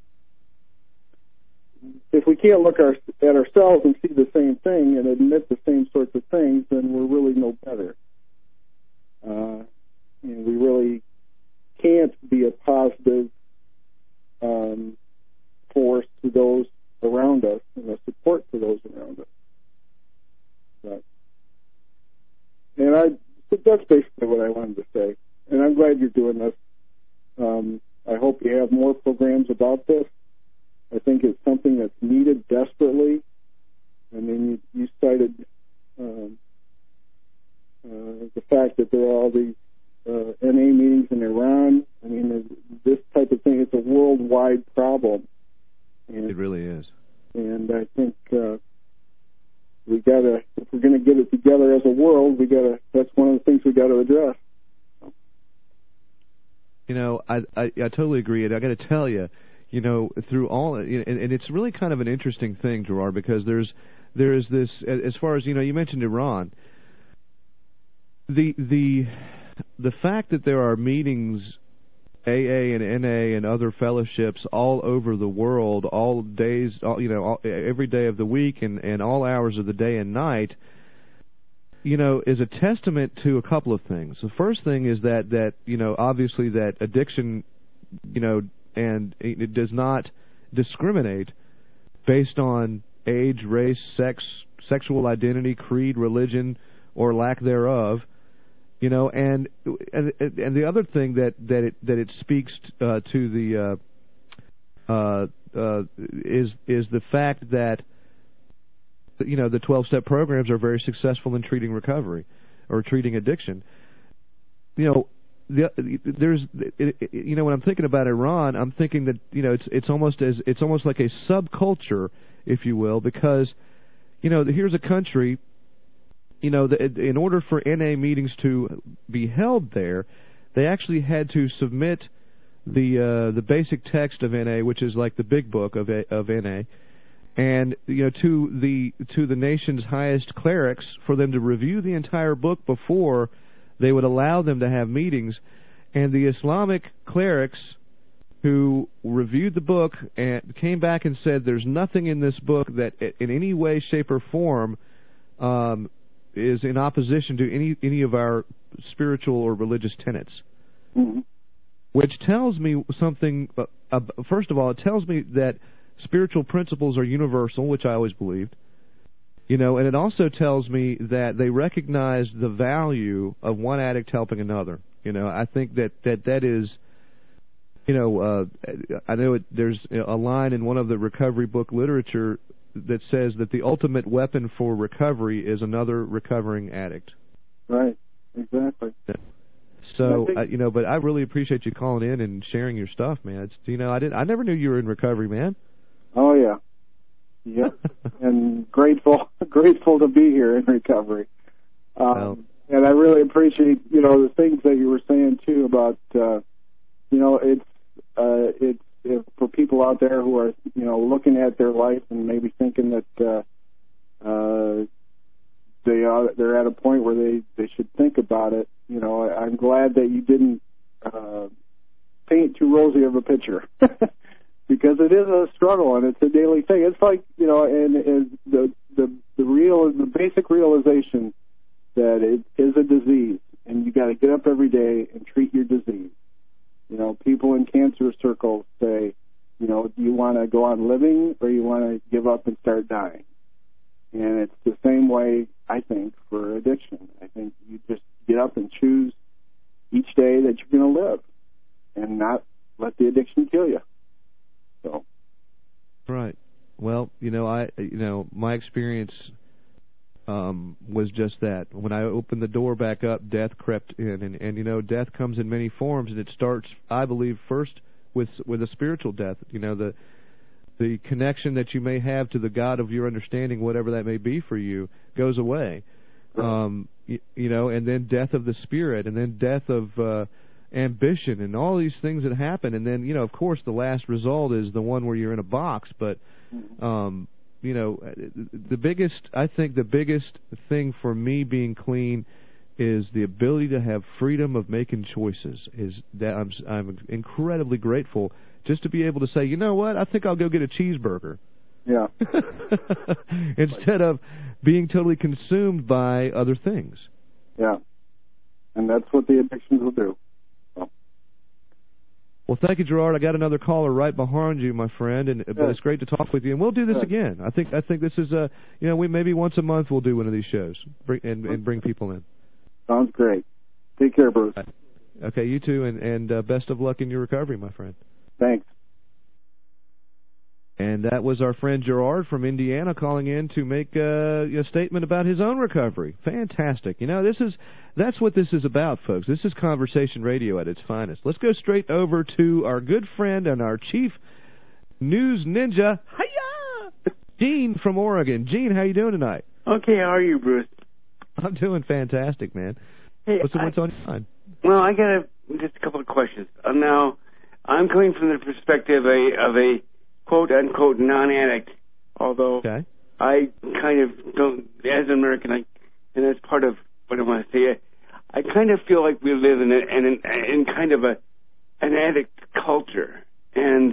If we can't look our, at ourselves and see the same thing and admit the same sorts of things, then we're really no better. Uh, and we really can't be a positive um, force to those around us and a support to those around us. But, and I, that's basically what I wanted to say. And I'm glad you're doing this. Um, I hope you have more programs about this. I think it's something that's needed desperately. I mean, you, you cited um, uh, the fact that there are all these uh, N A meetings in Iran. I mean, this type of thing is a worldwide problem. And, it really is. And I think uh, we gotta, if we're going to get it together as a world, we gotta. That's one of the things we got to address. You know, I, I I totally agree, and I got to tell you, you know, through all, and, and it's really kind of an interesting thing, Gerard, because there's there's this, as far as, you know, you mentioned Iran. The the the fact that there are meetings, A A and N A and other fellowships all over the world, all days, all, you know, all, every day of the week and, and all hours of the day and night, you know, is a testament to a couple of things. The first thing is that, that you know, obviously that addiction, you know, and it does not discriminate based on age, race, sex, sexual identity, creed, religion, or lack thereof. You know, and and and the other thing that that it that it speaks uh, to the uh, uh, uh, is is the fact that, you know, the twelve-step programs are very successful in treating recovery or treating addiction. You know, the, there's it, it, you know, when I'm thinking about Iran, I'm thinking that, you know, it's it's almost as it's almost like a subculture, if you will, because, you know, here's a country. You know, the, in order for N A meetings to be held there, they actually had to submit the uh, the basic text of N A, which is like the big book of a, of N A, and, you know, to the to the nation's highest clerics for them to review the entire book before they would allow them to have meetings. And the Islamic clerics who reviewed the book and came back and said, "There's nothing in this book that, in any way, shape, or form, um, is in opposition to any any of our spiritual or religious tenets." Mm-hmm. Which tells me something. Uh, uh, first of all, it tells me that spiritual principles are universal, which I always believed. You know, and it also tells me that they recognize the value of one addict helping another. You know, I think that that, that is, you know, uh, I know it, there's a line in one of the recovery book literature that says that the ultimate weapon for recovery is another recovering addict. Right, exactly. Yeah. So, uh, you know, but I really appreciate you calling in and sharing your stuff, man. It's, you know, I didn't, I never knew you were in recovery, man. Oh yeah, yeah, and grateful, grateful to be here in recovery. Um, well, and I really appreciate, you know, the things that you were saying too about, uh, you know, it's, uh, it's. If, for people out there who are, you know, looking at their life and maybe thinking that uh, uh, they are they're at a point where they, they should think about it, you know, I, I'm glad that you didn't uh, paint too rosy of a picture because it is a struggle and it's a daily thing. It's like, you know, and, and the the the real the basic realization that it is a disease and you got to get up every day and treat your disease. You know, people in cancer circles say, you know, do you want to go on living or you want to give up and start dying? And it's the same way, I think, for addiction. I think you just get up and choose each day that you're going to live and not let the addiction kill you. So. Right. Well, you know, I, you know, my experience Um, was just that. When I opened the door back up, death crept in, and, and you know, death comes in many forms, and it starts, I believe, first with with a spiritual death. You know, the the connection that you may have to the God of your understanding, whatever that may be for you, goes away. Um, you, you know, and then death of the spirit, and then death of uh, ambition, and all these things that happen, and then, you know, of course, the last result is the one where you're in a box, but. Um, You know, the biggest, I think the biggest thing for me being clean is the ability to have freedom of making choices. Is that I'm I'm incredibly grateful just to be able to say, you know what, I think I'll go get a cheeseburger. Yeah. Instead of being totally consumed by other things. Yeah. And that's what the addictions will do. Well, thank you, Gerard. I got another caller right behind you, my friend, and but it's great to talk with you. And we'll do this again. I think I think this is a you know we maybe once a month we'll do one of these shows, bring, and and bring people in. Sounds great. Take care, Bruce. Okay, you too, and and uh, best of luck in your recovery, my friend. Thanks. And that was our friend Gerard from Indiana calling in to make uh, a statement about his own recovery. Fantastic. You know, this is that's what this is about, folks. This is conversation radio at its finest. Let's go straight over to our good friend and our chief news ninja, hiya, Gene from Oregon. Gene, how you doing tonight? Okay, how are you, Bruce? I'm doing fantastic, man. Hey, what's, I, what's on your mind? Well, I got a, just a couple of questions. Uh, now, I'm coming from the perspective of a, of a quote-unquote non-addict, although okay. I kind of don't, as an American, I, and that's part of what I want to say, I, I kind of feel like we live in, a, in, an, in kind of a an addict culture. And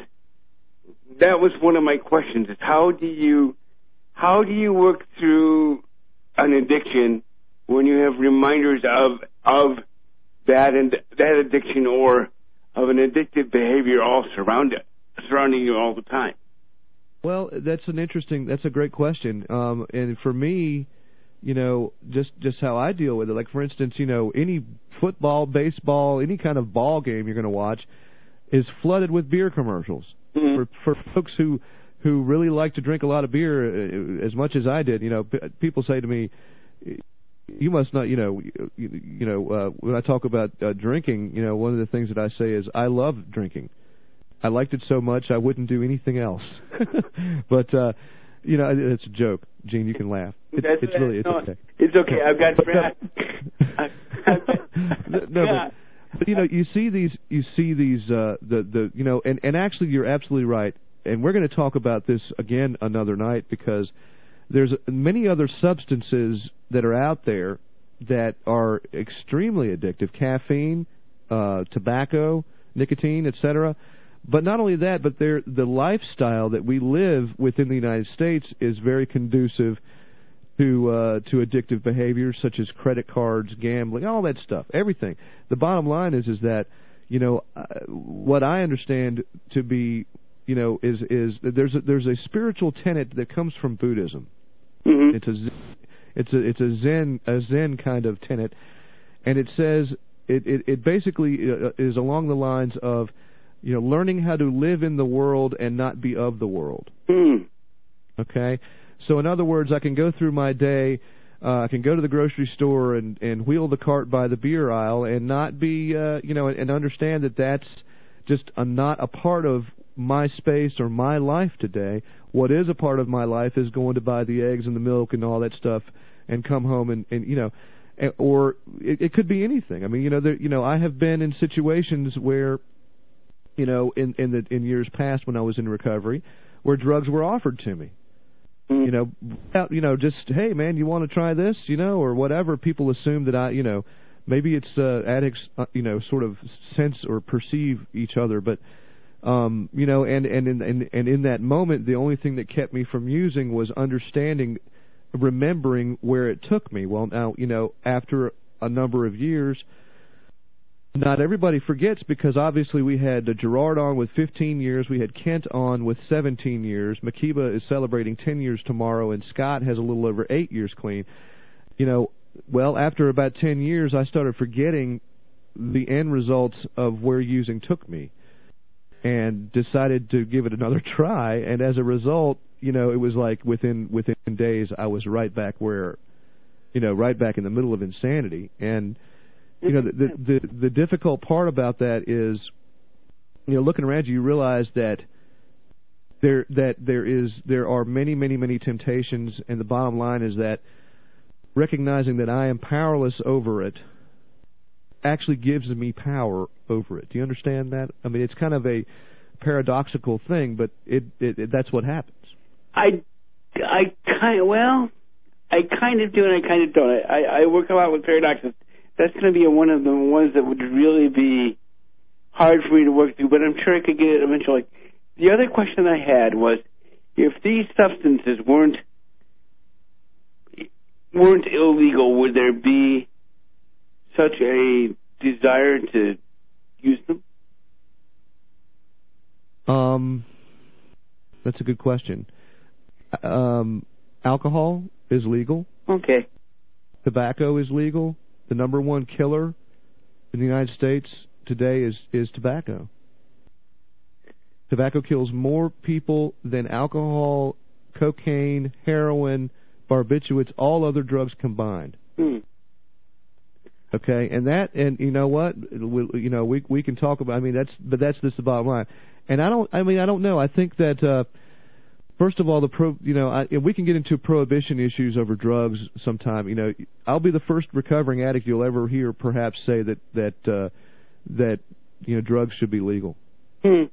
that was one of my questions, is how do you, how do you work through an addiction when you have reminders of of that and that addiction or of an addictive behavior all surround it? surrounding you all the time? Well, that's an interesting, that's a great question. Um, and for me, you know, just, just how I deal with it, like, for instance, you know, any football, baseball, any kind of ball game you're going to watch is flooded with beer commercials. Mm-hmm. For, for folks who, who really like to drink a lot of beer, uh, as much as I did, you know, p- people say to me, you must not, you know, you, you know, uh, when I talk about uh, drinking, you know, one of the things that I say is I love drinking. I liked it so much I wouldn't do anything else. But, uh, you know, it's a joke. Gene, you can laugh. It, it's really, it's no, okay. It's okay. I've got friends. no, but, but, you know, you see these, you see these, uh, the, the, you know, and, and actually you're absolutely right. And we're going to talk about this again another night because there's many other substances that are out there that are extremely addictive. Caffeine, uh, tobacco, nicotine, et cetera. But not only that, but the lifestyle that we live within the United States is very conducive to uh, to addictive behaviors such as credit cards, gambling, all that stuff, everything. The bottom line is is that, you know, uh, what I understand to be, you know, is is that there's a, there's a spiritual tenet that comes from Buddhism. Mm-hmm. It's a it's a it's a Zen a Zen kind of tenet, and it says it it, it basically is along the lines of, you know, learning how to live in the world and not be of the world. Mm. Okay? So in other words, I can go through my day, uh, I can go to the grocery store and, and wheel the cart by the beer aisle and not be, uh, you know, and, and understand that that's just a, not a part of my space or my life today. What is a part of my life is going to buy the eggs and the milk and all that stuff and come home and, and you know, or it, it could be anything. I mean, you know, there, you know, I have been in situations where, you know, in in the in years past when I was in recovery, where drugs were offered to me. Mm. You know, without, you know, just, hey man, you want to try this, you know, or whatever. People assume that I, you know, maybe it's uh, addicts, uh, you know, sort of sense or perceive each other, but um, you know, and and in and, and in that moment, the only thing that kept me from using was understanding, remembering where it took me. Well, now, you know, after a number of years. Not everybody forgets, because obviously we had uh, Gerard on with fifteen years, we had Kent on with seventeen years, Makiba is celebrating ten years tomorrow, and Scott has a little over eight years clean. You know, well, after about ten years, I started forgetting the end results of where using took me, and decided to give it another try, and as a result, you know, it was like within within days, I was right back where, you know, right back in the middle of insanity, and you know, the, the the the difficult part about that is, you know, looking around you, you realize that there that there is there are many many many temptations, and the bottom line is that recognizing that I am powerless over it actually gives me power over it. Do you understand that? I mean, it's kind of a paradoxical thing, but it, it, it that's what happens. I I kind of, well, I kind of do and I kind of don't. I I work a lot with paradoxes. That's going to be one of the ones that would really be hard for me to work through, but I'm sure I could get it eventually. The other question I had was, if these substances weren't weren't illegal, would there be such a desire to use them? Um, that's a good question. Um, alcohol is legal. Okay. Tobacco is legal. The number one killer in the United States today is, is tobacco. Tobacco kills more people than alcohol, cocaine, heroin, barbiturates, all other drugs combined. Hmm. Okay, and that, and you know what, we, you know, we we can talk about. I mean, that's but that's just the bottom line. And I don't. I mean, I don't know. I think that uh, first of all, the pro, you know, I, we can get into prohibition issues over drugs sometime. You know, I'll be the first recovering addict you'll ever hear perhaps say that that uh, that you know drugs should be legal. Hmm.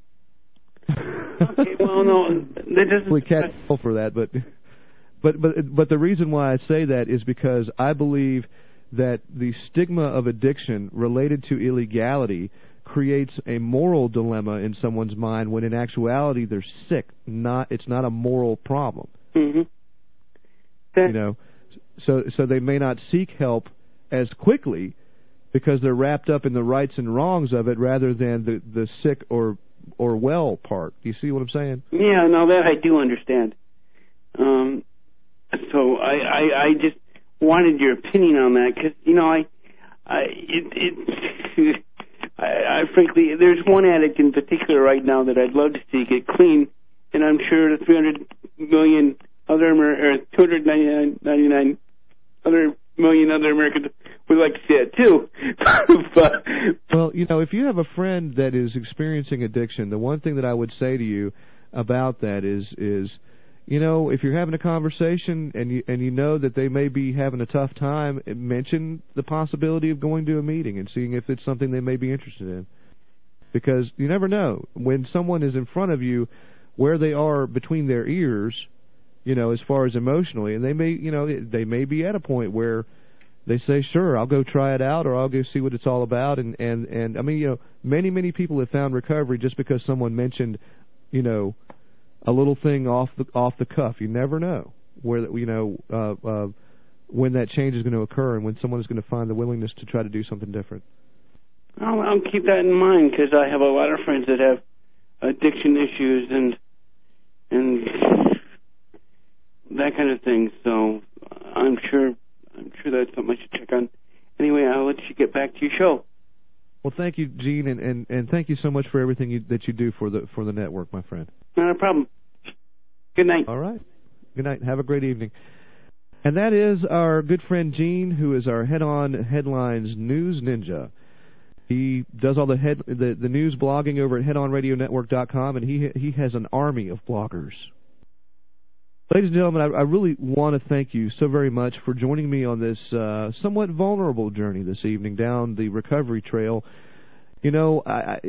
Okay, well, no, that doesn't. We can't fall for that, but but but but the reason why I say that is because I believe that the stigma of addiction related to illegality creates a moral dilemma in someone's mind when in actuality they're sick. Not it's not a moral problem. Mm-hmm. You know, so so they may not seek help as quickly because they're wrapped up in the rights and wrongs of it rather than the the sick or or well part. Do you see what I'm saying? Yeah, no, that I do understand. Um, so I, I, I just wanted your opinion on that because you know I, I it, it I, I frankly there's one addict in particular right now that I'd love to see get clean, and I'm sure the three hundred million other Amer- or two hundred ninety-nine other million other Americans would like to see it too. But, well, you know, if you have a friend that is experiencing addiction, the one thing that I would say to you about that is is you know, if you're having a conversation and you and you know that they may be having a tough time, mention the possibility of going to a meeting and seeing if it's something they may be interested in. Because you never know. When someone is in front of you where they are between their ears, you know, as far as emotionally, and they may, you know, they may be at a point where they say, sure, I'll go try it out or I'll go see what it's all about. And, and, and I mean, you know, many, many people have found recovery just because someone mentioned, you know, a little thing off the off the cuff. You never know where you know uh, uh, when that change is going to occur and when someone is going to find the willingness to try to do something different. I'll, I'll keep that in mind because I have a lot of friends that have addiction issues and and that kind of thing. So I'm sure I'm sure that's something I should check on. Anyway, I'll let you get back to your show. Well, thank you, Gene, and, and, and thank you so much for everything you, that you do for the for the network, my friend. Not a problem. Good night. All right. Good night. Have a great evening. And that is our good friend Gene, who is our head-on headlines news ninja. He does all the head the, the news blogging over at head on radio network dot com, and he he has an army of bloggers. Ladies and gentlemen, I, I really want to thank you so very much for joining me on this uh, somewhat vulnerable journey this evening down the recovery trail. You know, I, I,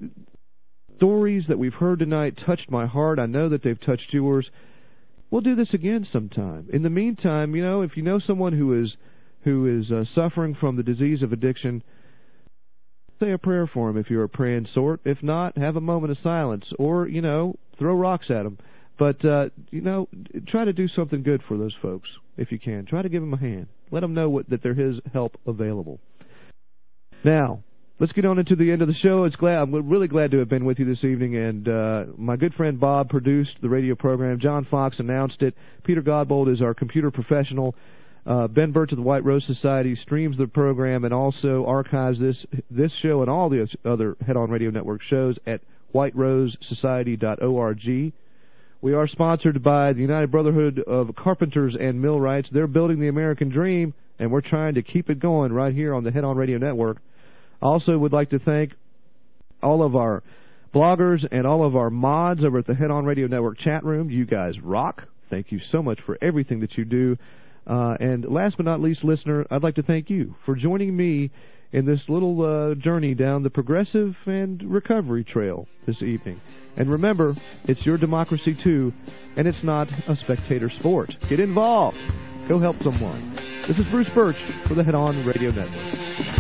stories that we've heard tonight touched my heart. I know that they've touched yours. We'll do this again sometime. In the meantime, you know, if you know someone who is who is uh, suffering from the disease of addiction, say a prayer for them if you're a praying sort. If not, have a moment of silence or, you know, throw rocks at them. But, uh, you know, try to do something good for those folks if you can. Try to give them a hand. Let them know what, that there is help available. Now, let's get on into the end of the show. It's glad I'm really glad to have been with you this evening. And uh, my good friend Bob produced the radio program. John Fox announced it. Peter Godbold is our computer professional. Uh, Ben Burt of the White Rose Society streams the program and also archives this this show and all the other Head On Radio Network shows at white rose society dot org. We are sponsored by the United Brotherhood of Carpenters and Millwrights. They're building the American dream, and we're trying to keep it going right here on the Head On Radio Network. I also would like to thank all of our bloggers and all of our mods over at the Head On Radio Network chat room. You guys rock. Thank you so much for everything that you do. Uh, and last but not least, listener, I'd like to thank you for joining me in this little uh, journey down the progressive and recovery trail this evening. And remember, it's your democracy too, and it's not a spectator sport. Get involved. Go help someone. This is Bruce Birch for the Head On Radio Network.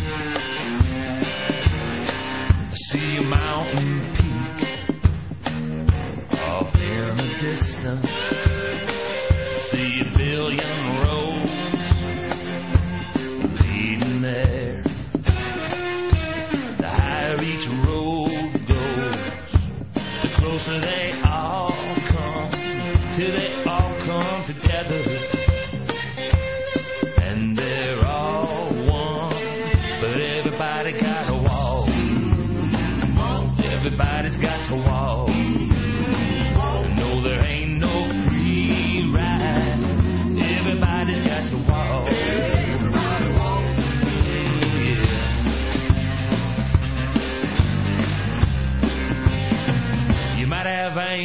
See a mountain peak off in the distance. See a billion roads leading there. The higher each road goes, the closer they all come, till they all come together. And they're all one, but everybody got a walk. Everybody's got to walk.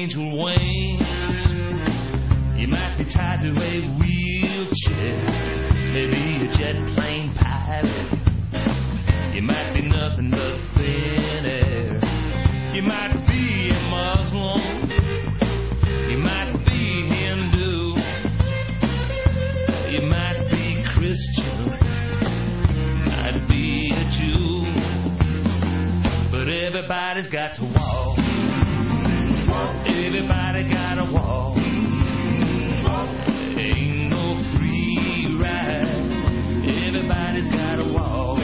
angel wings. You might be tied to a wheelchair, maybe a jet plane pilot. You might be nothing but thin air. You might be a Muslim. You might be Hindu. You might be Christian. Might be a Jew. But everybody's got to walk. Everybody got to walk. Ain't no free ride. Everybody's got to walk.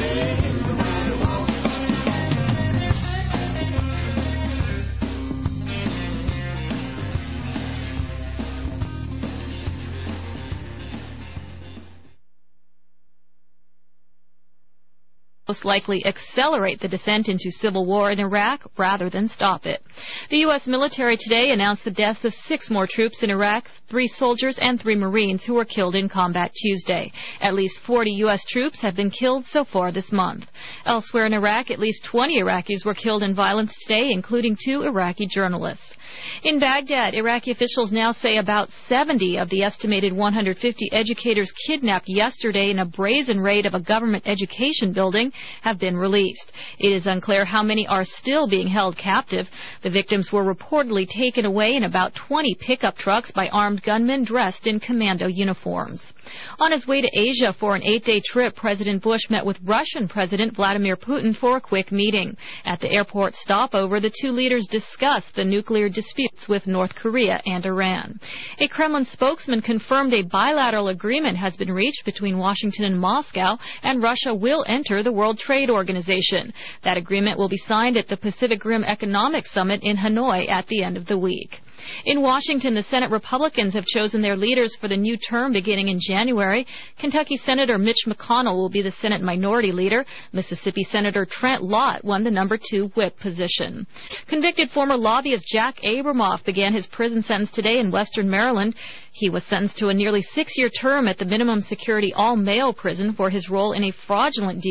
Most likely accelerate the descent into civil war in Iraq rather than stop it. The U S military today announced the deaths of six more troops in Iraq, three soldiers and three Marines who were killed in combat Tuesday. At least forty U S troops have been killed so far this month. Elsewhere in Iraq, at least twenty Iraqis were killed in violence today, including two Iraqi journalists. In Baghdad, Iraqi officials now say about seventy of the estimated one hundred fifty educators kidnapped yesterday in a brazen raid of a government education building have been released. It is unclear how many are still being held captive. The victims were reportedly taken away in about twenty pickup trucks by armed gunmen dressed in commando uniforms. On his way to Asia for an eight-day trip, President Bush met with Russian President Vladimir Putin for a quick meeting. At the airport stopover, the two leaders discussed the nuclear disputes with North Korea and Iran. A Kremlin spokesman confirmed a bilateral agreement has been reached between Washington and Moscow, and Russia will enter the World Trade Organization. That agreement will be signed at the Pacific Rim Economic Summit in Hanoi at the end of the week. In Washington, the Senate Republicans have chosen their leaders for the new term beginning in January. Kentucky Senator Mitch McConnell will be the Senate Minority Leader. Mississippi Senator Trent Lott won the number two whip position. Convicted former lobbyist Jack Abramoff began his prison sentence today in Western Maryland. He was sentenced to a nearly six-year term at the minimum security all-male prison for his role in a fraudulent deal